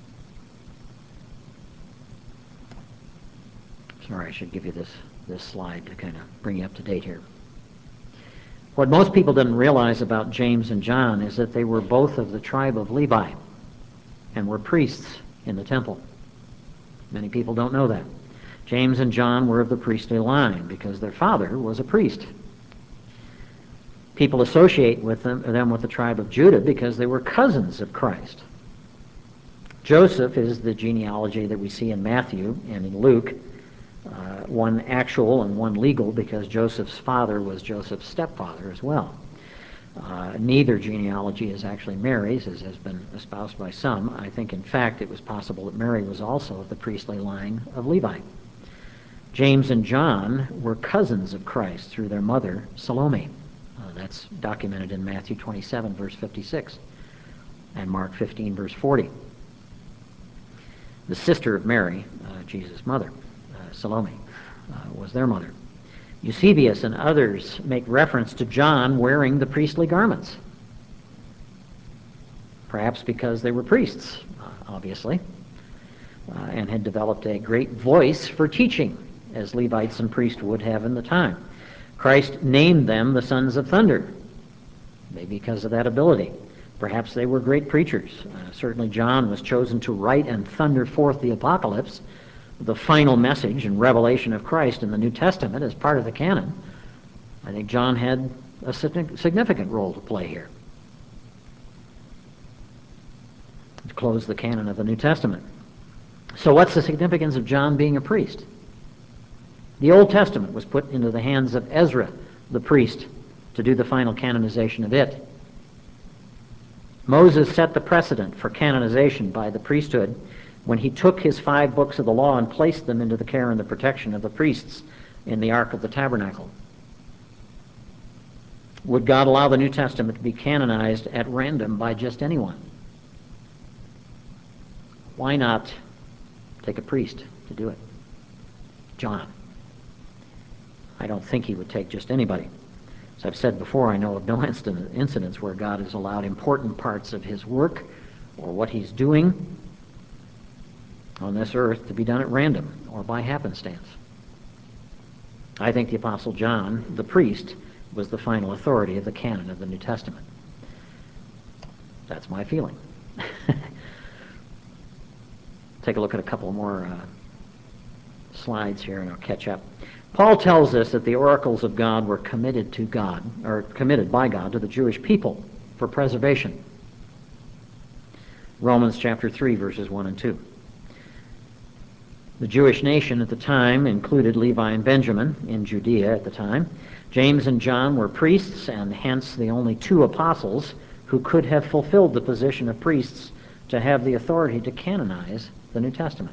Sorry, I should give you this, this slide to kind of bring you up to date here. What most people didn't realize about James and John is that they were both of the tribe of Levi and were priests in the temple. Many people don't know that. James and John were of the priestly line because their father was a priest. People associate with them, them with the tribe of Judah because they were cousins of Christ. Joseph is the genealogy that we see in Matthew and in Luke, uh, one actual and one legal because Joseph's father was Joseph's stepfather as well. Uh, neither genealogy is actually Mary's, as has been espoused by some. I think, in fact, it was possible that Mary was also of the priestly line of Levi. James and John were cousins of Christ through their mother, Salome. Uh, that's documented in Matthew twenty-seven, verse fifty-six, and Mark fifteen, verse forty. The sister of Mary, uh, Jesus' mother, uh, Salome, uh, was their mother. Eusebius and others make reference to John wearing the priestly garments. Perhaps because they were priests, uh, obviously, uh, and had developed a great voice for teaching, as Levites and priests would have in the time. Christ named them the sons of thunder, maybe because of that ability. Perhaps they were great preachers. Uh, certainly John was chosen to write and thunder forth the apocalypse, the final message and revelation of Christ in the New Testament as part of the canon. I think John had a significant role to play here to close the canon of the New Testament. So what's the significance of John being a priest? The Old Testament was put into the hands of Ezra, the priest, to do the final canonization of it. Moses set the precedent for canonization by the priesthood when he took his five books of the law and placed them into the care and the protection of the priests in the Ark of the Tabernacle. Would God allow the New Testament to be canonized at random by just anyone? Why not take a priest to do it? John. I don't think he would take just anybody. As I've said before, I know of no incident, incidents where God has allowed important parts of his work or what he's doing on this earth to be done at random or by happenstance. I think the Apostle John, the priest, was the final authority of the canon of the New Testament. That's my feeling. Take a look at a couple more uh, slides here and I'll catch up. Paul tells us that the oracles of God were committed to God, or committed by God to the Jewish people for preservation. Romans chapter three, verses one and two. The Jewish nation at the time included Levi and Benjamin in Judea at the time. James and John were priests, and hence the only two apostles who could have fulfilled the position of priests to have the authority to canonize the New Testament.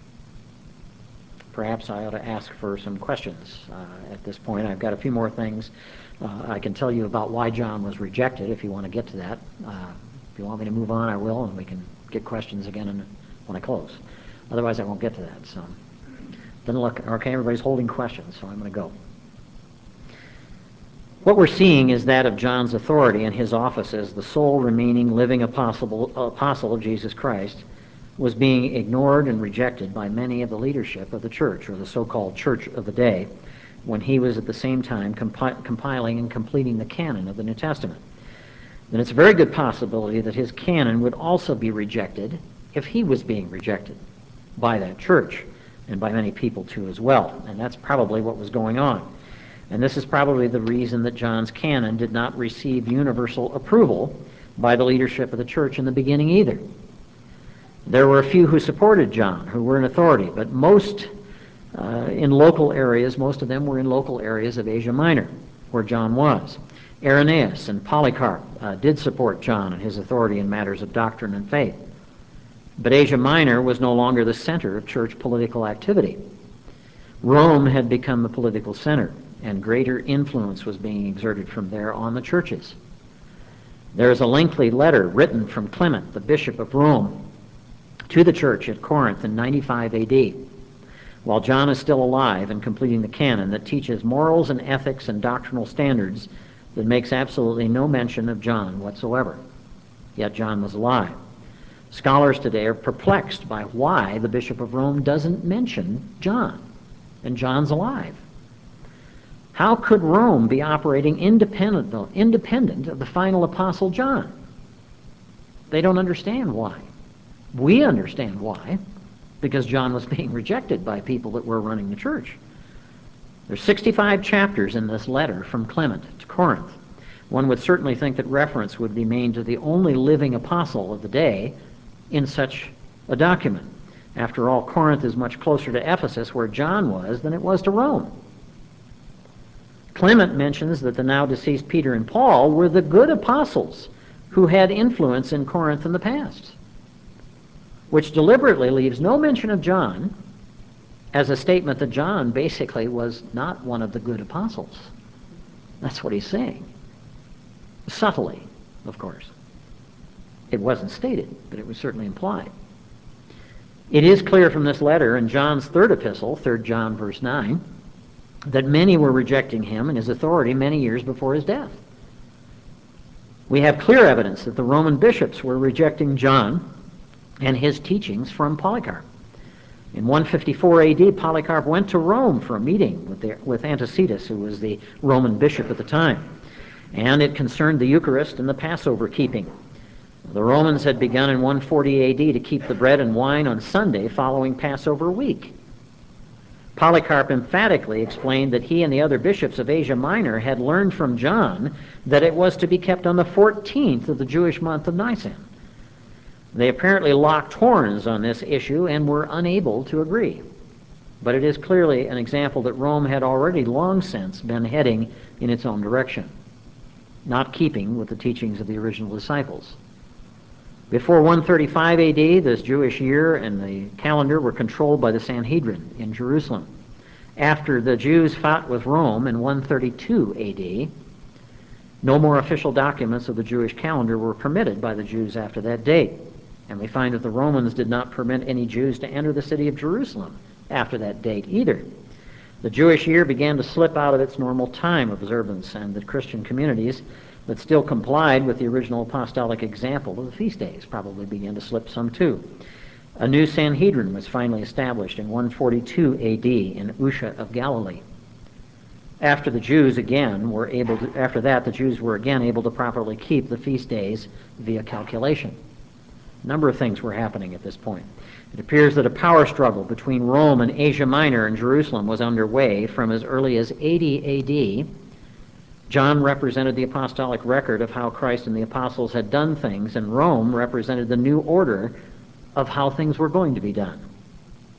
Perhaps I ought to ask for some questions uh, at this point. I've got a few more things uh, I can tell you about why John was rejected, if you want to get to that. Uh, if you want me to move on, I will, and we can get questions again in, when I close. Otherwise, I won't get to that. So, then look, okay, everybody's holding questions, so I'm going to go. What we're seeing is that of John's authority and his office as the sole remaining living apostle, apostle of Jesus Christ was being ignored and rejected by many of the leadership of the church, or the so-called church of the day, when he was at the same time compi- compiling and completing the canon of the New Testament. Then it's a very good possibility that his canon would also be rejected if he was being rejected by that church, and by many people too as well. And that's probably what was going on. And this is probably the reason that John's canon did not receive universal approval by the leadership of the church in the beginning either. There were a few who supported John, who were in authority, but most uh, in local areas, most of them were in local areas of Asia Minor, where John was. Irenaeus and Polycarp uh, did support John and his authority in matters of doctrine and faith. But Asia Minor was no longer the center of church political activity. Rome had become the political center, and greater influence was being exerted from there on the churches. There is a lengthy letter written from Clement, the bishop of Rome, to the church at Corinth in ninety-five A D, while John is still alive and completing the canon that teaches morals and ethics and doctrinal standards that makes absolutely no mention of John whatsoever. Yet John was alive. Scholars today are perplexed by why the Bishop of Rome doesn't mention John, and John's alive. How could Rome be operating independent, independent of the final apostle John? They don't understand why. We understand why, because John was being rejected by people that were running the church. There's sixty-five chapters in this letter from Clement to Corinth. One would certainly think that reference would be made to the only living apostle of the day in such a document. After all, Corinth is much closer to Ephesus, where John was, than it was to Rome. Clement mentions that the now deceased Peter and Paul were the good apostles who had influence in Corinth in the past, which deliberately leaves no mention of John, as a statement that John basically was not one of the good apostles. That's what he's saying. Subtly, of course. It wasn't stated, but it was certainly implied. It is clear from this letter in John's third epistle, Third John verse nine, that many were rejecting him and his authority many years before his death. We have clear evidence that the Roman bishops were rejecting John and his teachings from Polycarp. In one fifty-four A D, Polycarp went to Rome for a meeting with, the, with Anticetus, who was the Roman bishop at the time, and it concerned the Eucharist and the Passover keeping. The Romans had begun in one forty A D to keep the bread and wine on Sunday following Passover week. Polycarp emphatically explained that he and the other bishops of Asia Minor had learned from John that it was to be kept on the fourteenth of the Jewish month of Nisan. They apparently locked horns on this issue and were unable to agree. But it is clearly an example that Rome had already long since been heading in its own direction, not keeping with the teachings of the original disciples. Before one thirty-five A D, this Jewish year and the calendar were controlled by the Sanhedrin in Jerusalem. After the Jews fought with Rome in one thirty-two A D, no more official documents of the Jewish calendar were permitted by the Jews after that date. And we find that the Romans did not permit any Jews to enter the city of Jerusalem after that date either. The Jewish year began to slip out of its normal time observance, and the Christian communities that still complied with the original apostolic example of the feast days probably began to slip some too. A new Sanhedrin was finally established in one forty-two A D in Usha of Galilee. After the Jews again were able to, after that, the Jews were again able to properly keep the feast days via calculation. A number of things were happening at this point. It appears that a power struggle between Rome and Asia Minor and Jerusalem was underway from as early as eighty A D. John represented the apostolic record of how Christ and the apostles had done things, and Rome represented the new order of how things were going to be done.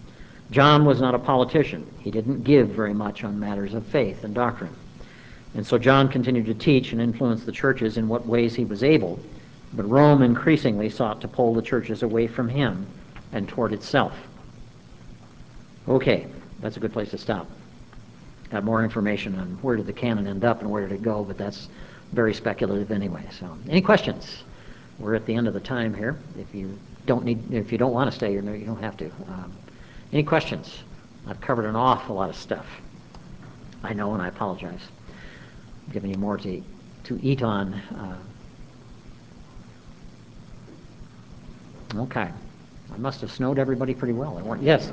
John was not a politician. He didn't give very much on matters of faith and doctrine. And so John continued to teach and influence the churches in what ways he was able, but Rome increasingly sought to pull the churches away from him and toward itself. Okay, that's a good place to stop. Got more information on where did the canon end up and where did it go, but that's very speculative anyway. So, any questions? We're at the end of the time here. If you don't need, if you don't want to stay, you don't have to. Um, any questions? I've covered an awful lot of stuff. I know, and I apologize. I'm giving you more to to eat on. Uh, okay, I must have snowed everybody pretty well. I want, yes.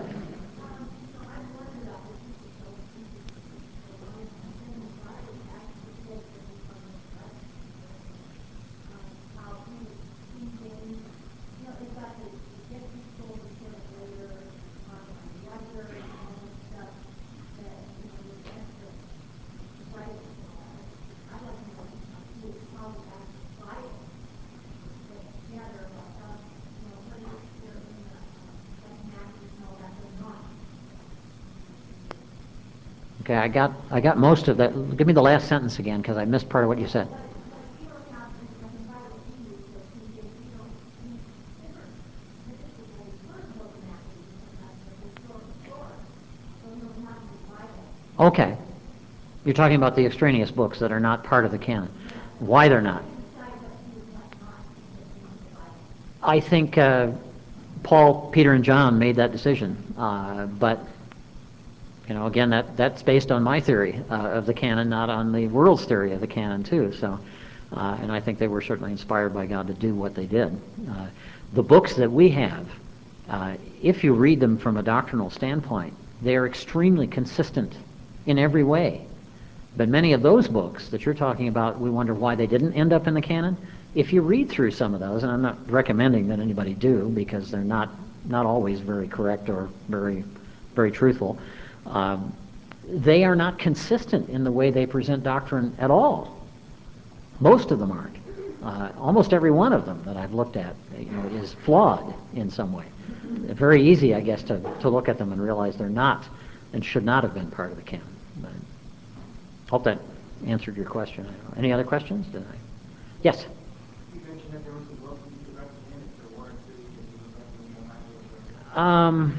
Okay, I got I got most of that. Give me the last sentence again, because I missed part of what you said. Okay. You're talking about the extraneous books that are not part of the canon. Why they're not? I think uh, Paul, Peter, and John made that decision. Uh, but, you know, again, that, that's based on my theory uh, of the canon, not on the world's theory of the canon, too. So, uh, and I think they were certainly inspired by God to do what they did. Uh, the books that we have, uh, if you read them from a doctrinal standpoint, they are extremely consistent in every way. But many of those books that you're talking about, we wonder why they didn't end up in the canon. If you read through some of those, and I'm not recommending that anybody do, because they're not not always very correct or very very truthful, um, they are not consistent in the way they present doctrine at all. Most of them aren't. Uh, almost every one of them that I've looked at, you know, is flawed in some way. It's very easy, I guess, to, to look at them and realize they're not and should not have been part of the canon. But hope that answered your question. Any other questions? Did I? Yes? You mentioned that there was some books you could recommend for one or two that you would recommend on my list. Um,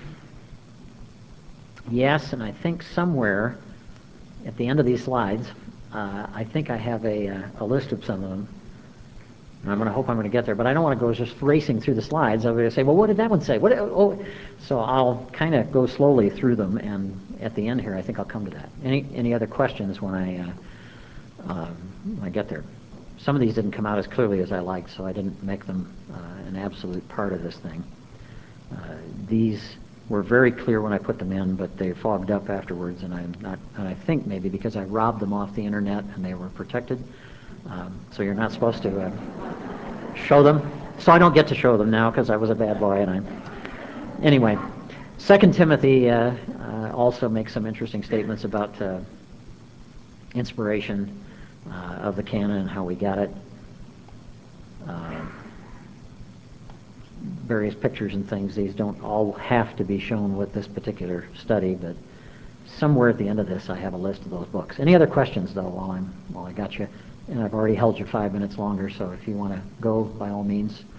yes, and I think somewhere at the end of these slides, uh, I think I have a, uh, a list of some of them. And I'm going to hope I'm going to get there, but I don't want to go just racing through the slides. I'm going to say, well, what did that one say? What? Oh, so I'll kind of go slowly through them, and at the end here, I think I'll come to that. Any any other questions when I uh, uh, when I get there? Some of these didn't come out as clearly as I liked, so I didn't make them uh, an absolute part of this thing. Uh, these were very clear when I put them in, but they fogged up afterwards, and I'm not. And I think maybe because I robbed them off the internet and they were protected. Um, so you're not supposed to uh, show them. So I don't get to show them now because I was a bad boy. And I, anyway, Second Timothy uh, uh, also makes some interesting statements about uh, inspiration uh, of the canon and how we got it. Uh, various pictures and things. These don't all have to be shown with this particular study, but somewhere at the end of this, I have a list of those books. Any other questions, though, while I'm while I got you? And I've already held you five minutes longer, so if you want to go, by all means.